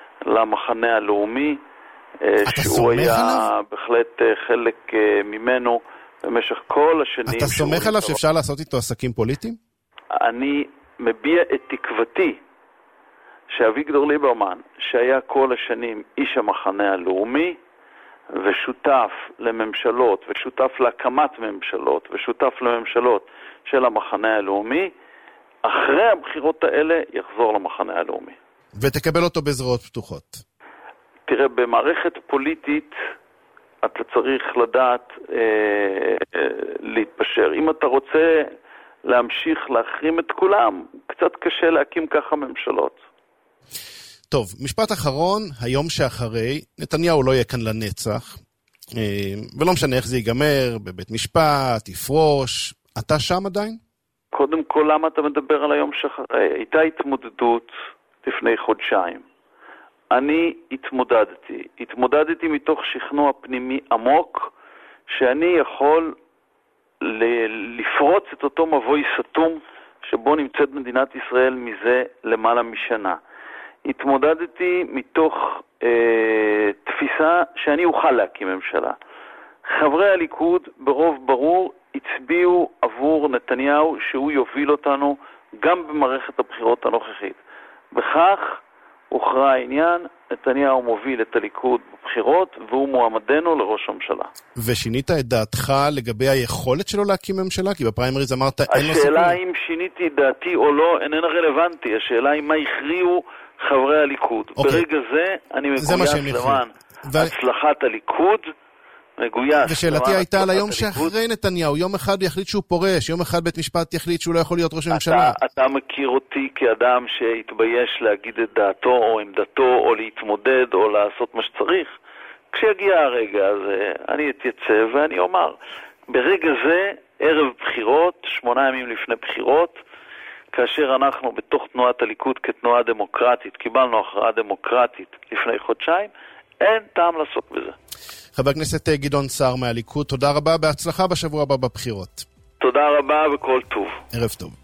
למחנה הלאומי, שהוא היה בהחלט חלק ממנו במשך כל השנים. אתה סומך עליו שאפשר לעשות איתו עסקים פוליטיים? אני מביע את תקוותי שאביגדור ליברמן, שהיה כל השנים איש המחנה הלאומי, ושותף לממשלות, ושותף להקמת ממשלות, ושותף לממשלות של המחנה הלאומי, אחרי הבחירות האלה יחזור למחנה הלאומי. ותקבל אותו בזרועות פתוחות. תראה, במערכת פוליטית אתה צריך לדעת להתפשר. אם אתה רוצה להמשיך להחרים את כולם, קצת קשה להקים ככה ממשלות. טוב, משפט אחרון, היום שאחרי, נתניהו לא יהיה כאן לנצח, ולא משנה איך זה ייגמר, בבית משפט, יפרוש, אתה שם עדיין? קודם כל, למה אתה מדבר על היום שאחרי? הייתה התמודדות לפני חודשיים. אני התמודדתי מתוך שכנוע פנימי עמוק, שאני יכול לפרוץ את אותו מבוי סתום שבו נמצאת מדינת ישראל מזה למעלה משנה. התמודדתי מתוך תפיסה שאני אוכל להקים ממשלה. חברי הליכוד ברוב ברור הצביעו עבור נתניהו שהוא יוביל אותנו גם במערכת הבחירות הנוכחית. בכך הוכרע העניין, נתניהו מוביל את הליכוד בבחירות והוא מועמדנו לראש הממשלה. ושינית את דעתך לגבי היכולת שלו להקים ממשלה? כי בפריימריז אמרת אין לו סיכוי. השאלה אם שיניתי את דעתי או לא איננה רלוונטי, השאלה היא מה הכריעו חברי הליכוד. ברגע זה אני מגויס למען הצלחת הליכוד, ושאלתי הייתה על היום שאחרי נתניהו, יום אחד הוא יחליט שהוא פורש, יום אחד בית משפט יחליט שהוא לא יכול להיות ראש הממשלה. אתה מכיר אותי כאדם שהתבייש להגיד את דעתו או עמדתו או להתמודד או לעשות מה שצריך. כשיגיע הרגע הזה אני אתייצב ואני אומר, ברגע זה ערב בחירות, 8 ימים לפני בחירות, כאשר אנחנו בתוך תנועת הליכוד כתנועה דמוקרטית, קיבלנו הכרעה דמוקרטית לפני חודשיים, אין טעם לעסוק בזה. חבר הכנסת גדעון סער מהליכוד, תודה רבה, בהצלחה בשבוע הבא בבחירות. תודה רבה וכל טוב. ערב טוב.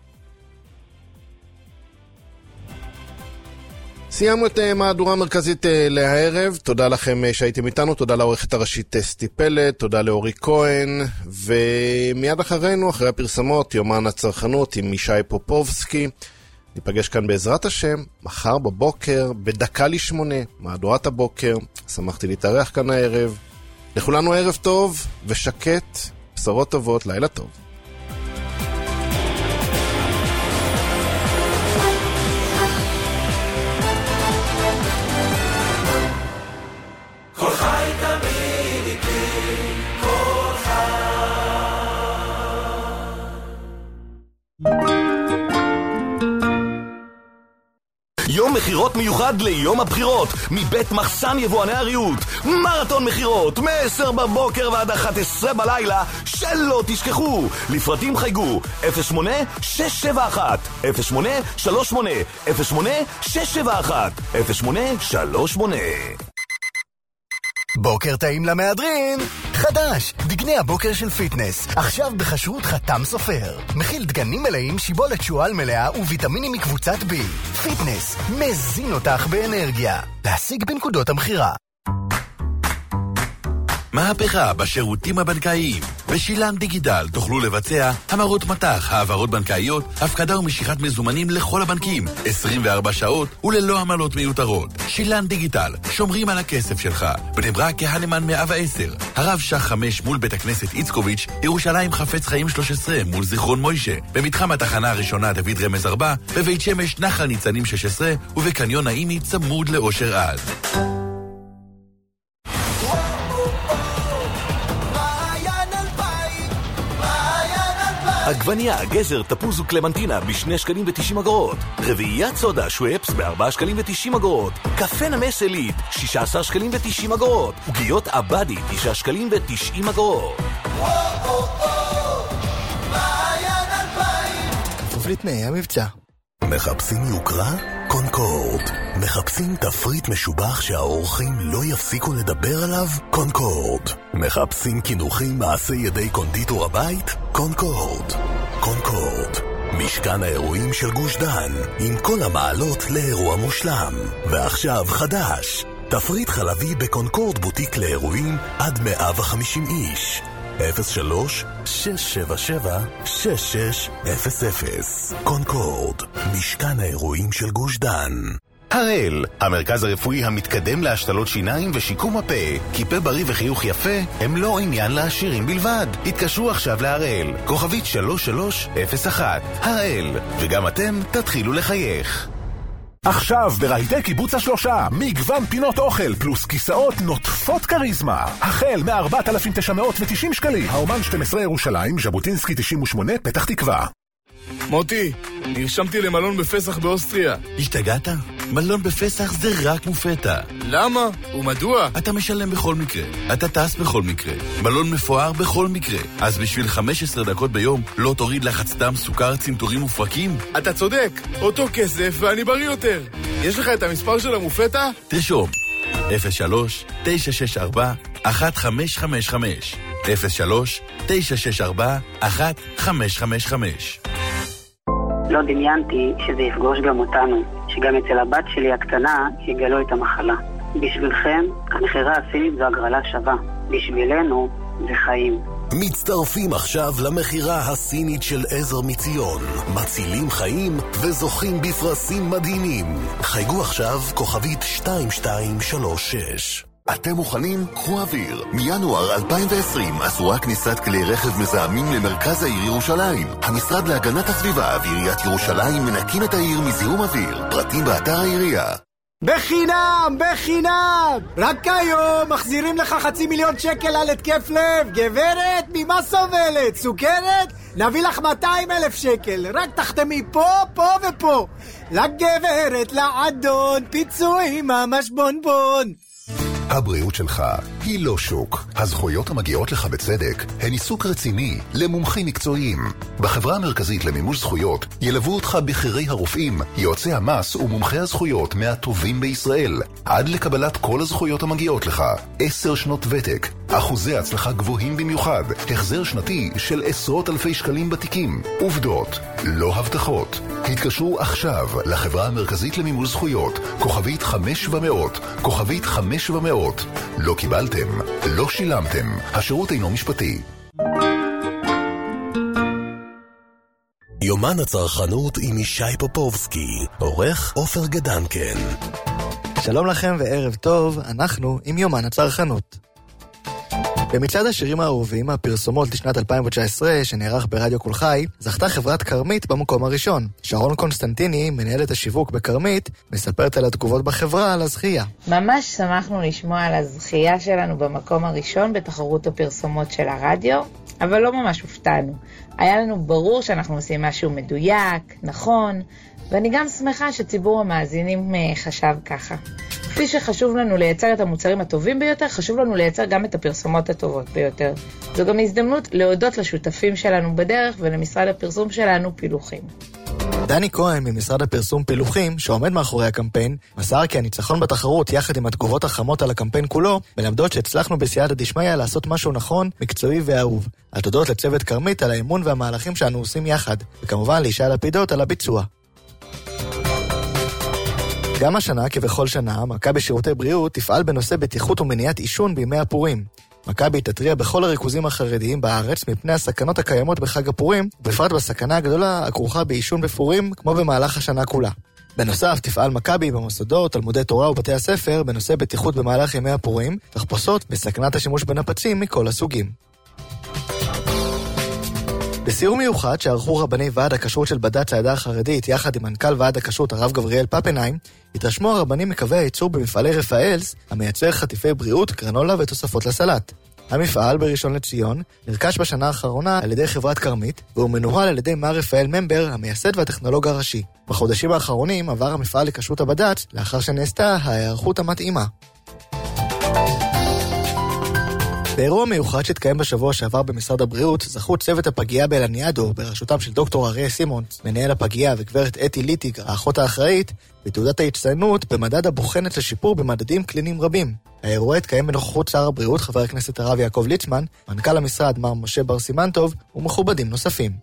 סיימנו את מהדורה המרכזית להערב, תודה לכם שהייתם איתנו, תודה לעורכת הראשית אסתי פלד, תודה לאורי כהן, ומיד אחרינו, אחרי הפרסמות, יומן הצרכנות עם ישי פופובסקי, ניפגש כאן בעזרת השם, מחר בבוקר, בדקה ל8, מהדורת הבוקר, שמחתי להתארח כאן הערב, לכולנו ערב טוב ושקט, בשורות טובות, לילה טוב. יום מחירות מיוחד ליום הבחירות מבית מחסן יבואני הריהוט, מרתון מחירות מ-10 בבוקר ועד 11 בלילה, שלא תשכחו. לפרטים חייגו 08-671-08-38 בוקר טעים למהדרין! חדש! דגני הבוקר של פיטנס. עכשיו בחשרות חתם סופר. מכיל דגנים מלאים, שיבולת שועל מלאה וויטמינים מקבוצת B. פיטנס, מזין אותך באנרגיה. להשיג בנקודות המחירה. מהפכה בשירותים הבנקאיים. בשילן דיגיטל תוכלו לבצע המרות מטח, העברות בנקאיות, הפקדה ומשיכת מזומנים לכל הבנקים, 24 שעות וללא עמלות מיותרות. שילן דיגיטל, שומרים על הכסף שלך. בני ברק כהנמן 110, הרב שח 5 מול בית הכנסת איצקוביץ', ירושלים חפץ חיים 13 מול זיכרון מוישה, במתחם התחנה הראשונה דוד רמז 4, בבית שמש נחל ניצנים 16 ובקניון נעימי צמוד לאושר עד. עגבניה, גזר, תפוז וקלמנטינה ב2 שקלים ו90 אגורות. רביעיית סודה שוויפס ב4 שקלים ו90 אגורות. קפה נמס עילית 16 שקלים ו90 אגורות. עוגיות עבדי 9 שקלים ו90 אגורות. כפוף לתנאי המבצע. מחפשים יוקרה? קונקורד. מחפשים תפריט משובח שהאורחים לא יפסיקו לדבר עליו? קונקורד. מחפשים כינוחים מעשי ידי קונדיטור הבית? קונקורד. קונקורד. משכן האירועים של גוש דן, עם כל המעלות לאירוע מושלם. ועכשיו חדש, תפריט חלבי בקונקורד בוטיק לאירועים עד 150 איש. 03-677-6600. קונקורד, משכן האירועים של גוש דן. הראל, המרכז הרפואי המתקדם להשתלות שיניים ושיקום הפה. כי פה בריא וחיוך יפה הם לא עניין לעשירים בלבד. התקשרו עכשיו להראל, כוכבית 3301. הראל, וגם אתם תתחילו לחייך. עכשיו ברהיטי קיבוץ השלושה, מגוון פינות אוכל פלוס כיסאות נוטפות קריזמה. החל מ-4,990 שקלים. האומן 12 ירושלים, ז'בוטינסקי 98, פתח תקווה. מוטי, נרשמתי למלון בפסח באוסטריה. השתגעת? מלון בפסח זה רק מופתע. למה? ומדוע? אתה משלם בכל מקרה. אתה טס בכל מקרה. מלון מפואר בכל מקרה. אז בשביל 15 דקות ביום לא תוריד לחץ דם, סוכר, צנתורים ופרקים? אתה צודק. אותו כסף ואני בריא יותר. יש לך את המספר של המופתע? תרשום. 03-964-1555 03-964-1555 לא דמיינתי שזה יפגוש גם אותנו, שגם אצל הבת שלי הקטנה יגלו את המחלה. בשבילכם, המכירה הסינית זו הגרלה שווה. בשבילנו, זה חיים. מצטרפים עכשיו למכירה הסינית של עזר מציון. מצילים חיים וזוכים בפרסים מדהימים. חייגו עכשיו כוכבית 2236. אתם מוכנים? קחו אוויר. מינואר 2020 אסורה כניסת כלי רכב מזהמים למרכז העיר ירושלים. המשרד להגנת הסביבה ועיריית ירושלים מנקים את העיר מזיהום אוויר. פרטים באתר העירייה. בחינם, בחינם! רק היום מחזירים לך 500,000 שקל על התקף לב. גברת, ממה סובלת? סוכרת? נביא לך 200,000 שקל. רק תחתמי פה, פה ופה. לגברת, לעדון, פיצויים ממש בונבון. הבריאות שלך היא לא שוק. הזכויות המגיעות לך בצדק הן עיסוק רציני למומחים מקצועיים. בחברה המרכזית למימוש זכויות ילוו אותך בכירי הרופאים, יועצי המס ומומחי הזכויות מהטובים בישראל, עד לקבלת כל הזכויות המגיעות לך. 10 שנות ותק, אחוזי הצלחה גבוהים במיוחד, החזר שנתי של עשרות אלפי שקלים בתיקים. עובדות, לא הבטחות. התקשרו עכשיו לחברה המרכזית למימוש זכויות, כוכבית 5700, כוכבית 5700. לא קיבלתם, לא שילמתם. השירות אינו משפטי. יומן הצרכנות עם ישי פופובסקי, עורך עופר גדנקן. שלום לכם וערב טוב, אנחנו עם יומן הצרכנות. במצעד השירים האהובים, הפרסומות לשנת 2019, שנערך ברדיו קול חי, זכתה חברת קרמית במקום הראשון. שרון קונסטנטיני, מנהלת השיווק בקרמית, מספרת על התגובות בחברה על הזכייה. ממש שמחנו לשמוע על הזכייה שלנו במקום הראשון בתחרות הפרסומות של הרדיו, אבל לא ממש הופתענו. היה לנו ברור שאנחנו עושים משהו מדויק, נכון, ואני גם שמחה שציבור המאזינים חשב ככה. כפי שחשוב לנו לייצר את המוצרים הטובים ביותר, חשוב לנו לייצר גם את הפרסומות הטובות ביותר. זו גם הזדמנות להודות לשותפים שלנו בדרך ולמשרד הפרסום שלנו פילוחים. דני כהן ממשרד הפרסום פילוחים, שעומד מאחורי הקמפיין, מסר כי הניצחון בתחרות יחד עם התגובות החמות על הקמפיין כולו, מלמדות שהצלחנו בסייעתא דשמיא לעשות משהו נכון, מקצועי ואהוב. התודות לצוות קרמית על האמון והמהלכים שאנו עושים יחד, וכמובן לישי לפידות על הביצוע. גם השנה, כבכל שנה, מכבי שירותי בריאות תפעל בנושא בטיחות ומניעת עישון בימי הפורים. מכבי תתריע בכל הריכוזים החרדיים בארץ מפני הסכנות הקיימות בחג הפורים, בפרט בסכנה הגדולה הכרוכה בעישון בפורים, כמו במהלך השנה כולה. בנוסף, תפעל מכבי במוסדות, תלמודי תורה ובתי הספר בנושא בטיחות במהלך ימי הפורים, תחפושות בסכנת השימוש בנפצים מכל הסוגים. בסיור מיוחד שערכו רבני ועד הכשרות של בד"ץ העדה החרדית יחד עם מנכ"ל ועד הכשרות הרב גבריאל פפנהיים, התרשמו הרבנים מקווי הייצור במפעלי רפאלס, המייצר חטיפי בריאות, גרנולה ותוספות לסלט. המפעל בראשון לציון נרכש בשנה האחרונה על ידי חברת קרמית, והוא מנוהל על ידי מר רפאל ממבר, המייסד והטכנולוג הראשי. בחודשים האחרונים עבר המפעל לכשרות הבד"ץ, לאחר שנעשתה ההיערכות המתאימה. באירוע מיוחד שהתקיים בשבוע שעבר במשרד הבריאות, זכו צוות הפגייה באלניאדו, בראשותם של דוקטור אריה סימונס, מנהל הפגייה, וגברת אתי ליטיג, האחות האחראית, בתעודת ההצטיינות במדד הבוחנת לשיפור במדדים קליניים רבים. האירוע התקיים בנוכחות שר הבריאות, חבר הכנסת הרב יעקב ליצמן, מנכ"ל המשרד מר משה בר סימנטוב, ומכובדים נוספים.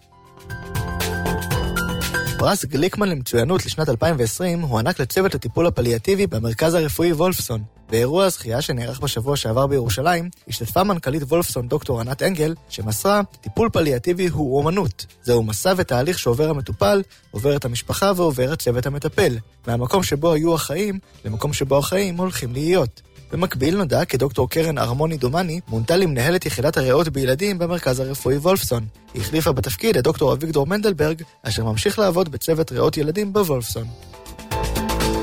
פרס גליקמן למצוינות לשנת 2020 הוענק לצוות הטיפול הפליאטיבי במרכז הרפואי וולפסון. באירוע הזכייה שנערך בשבוע שעבר בירושלים, השתתפה מנכ"לית וולפסון דוקטור ענת אנגל, שמסרה, טיפול פליאטיבי הוא אומנות. זהו מסע ותהליך שעובר המטופל, עובר את המשפחה ועובר הצוות המטפל. מהמקום שבו היו החיים, למקום שבו החיים הולכים להיות. במקביל נודע כי דוקטור קרן ארמוני דומני מונתה למנהלת יחידת הריאות בילדים במרכז הרפואי וולפסון. היא החליפה בתפקיד את דוקטור אביגדור מנדלברג, אשר ממשיך לעבוד בצוות ריאות ילדים בוולפסון.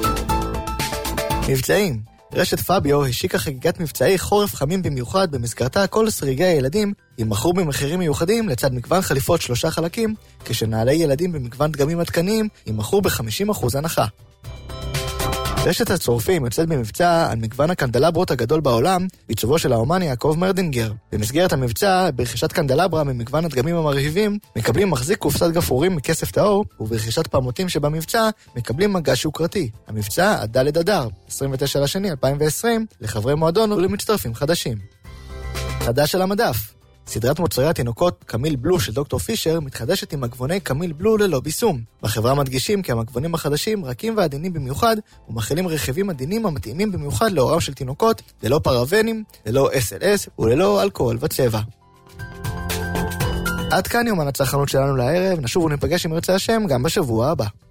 מבצעים. רשת פאביו השיקה חגיגת מבצעי חורף חמים במיוחד, במסגרתה כל סריגי הילדים יימכרו במחירים מיוחדים לצד מגוון חליפות 3 חלקים, כשנעלי ילדים במגוון דגמים עדכניים יימכרו ב-50% הנחה. רשת הצורפים יוצאת במבצע על מגוון הקנדלברות הגדול בעולם, בעיצובו של האומן יעקב מרדינגר. במסגרת המבצע, ברכישת קנדלברה ממגוון הדגמים המרהיבים, מקבלים מחזיק קופסת גפרורים מכסף טהור, וברכישת פעמותים שבמבצע, מקבלים מגש יוקרתי. המבצע עד ד' אדר, 29/2/2020, לחברי מועדון ולמצטרפים חדשים. חדש על המדף. סדרת מוצרי התינוקות קמיל בלו של דוקטור פישר מתחדשת עם מגבוני קמיל בלו ללא ביסום. בחברה מדגישים כי המגבונים החדשים רכים ועדינים במיוחד ומכילים רכיבים עדינים המתאימים במיוחד לאורם של תינוקות, ללא פרבנים, ללא SLS וללא אלכוהול וצבע. עד כאן יומן הצרכנות שלנו לערב, נשוב וניפגש עם ירצה השם גם בשבוע הבא.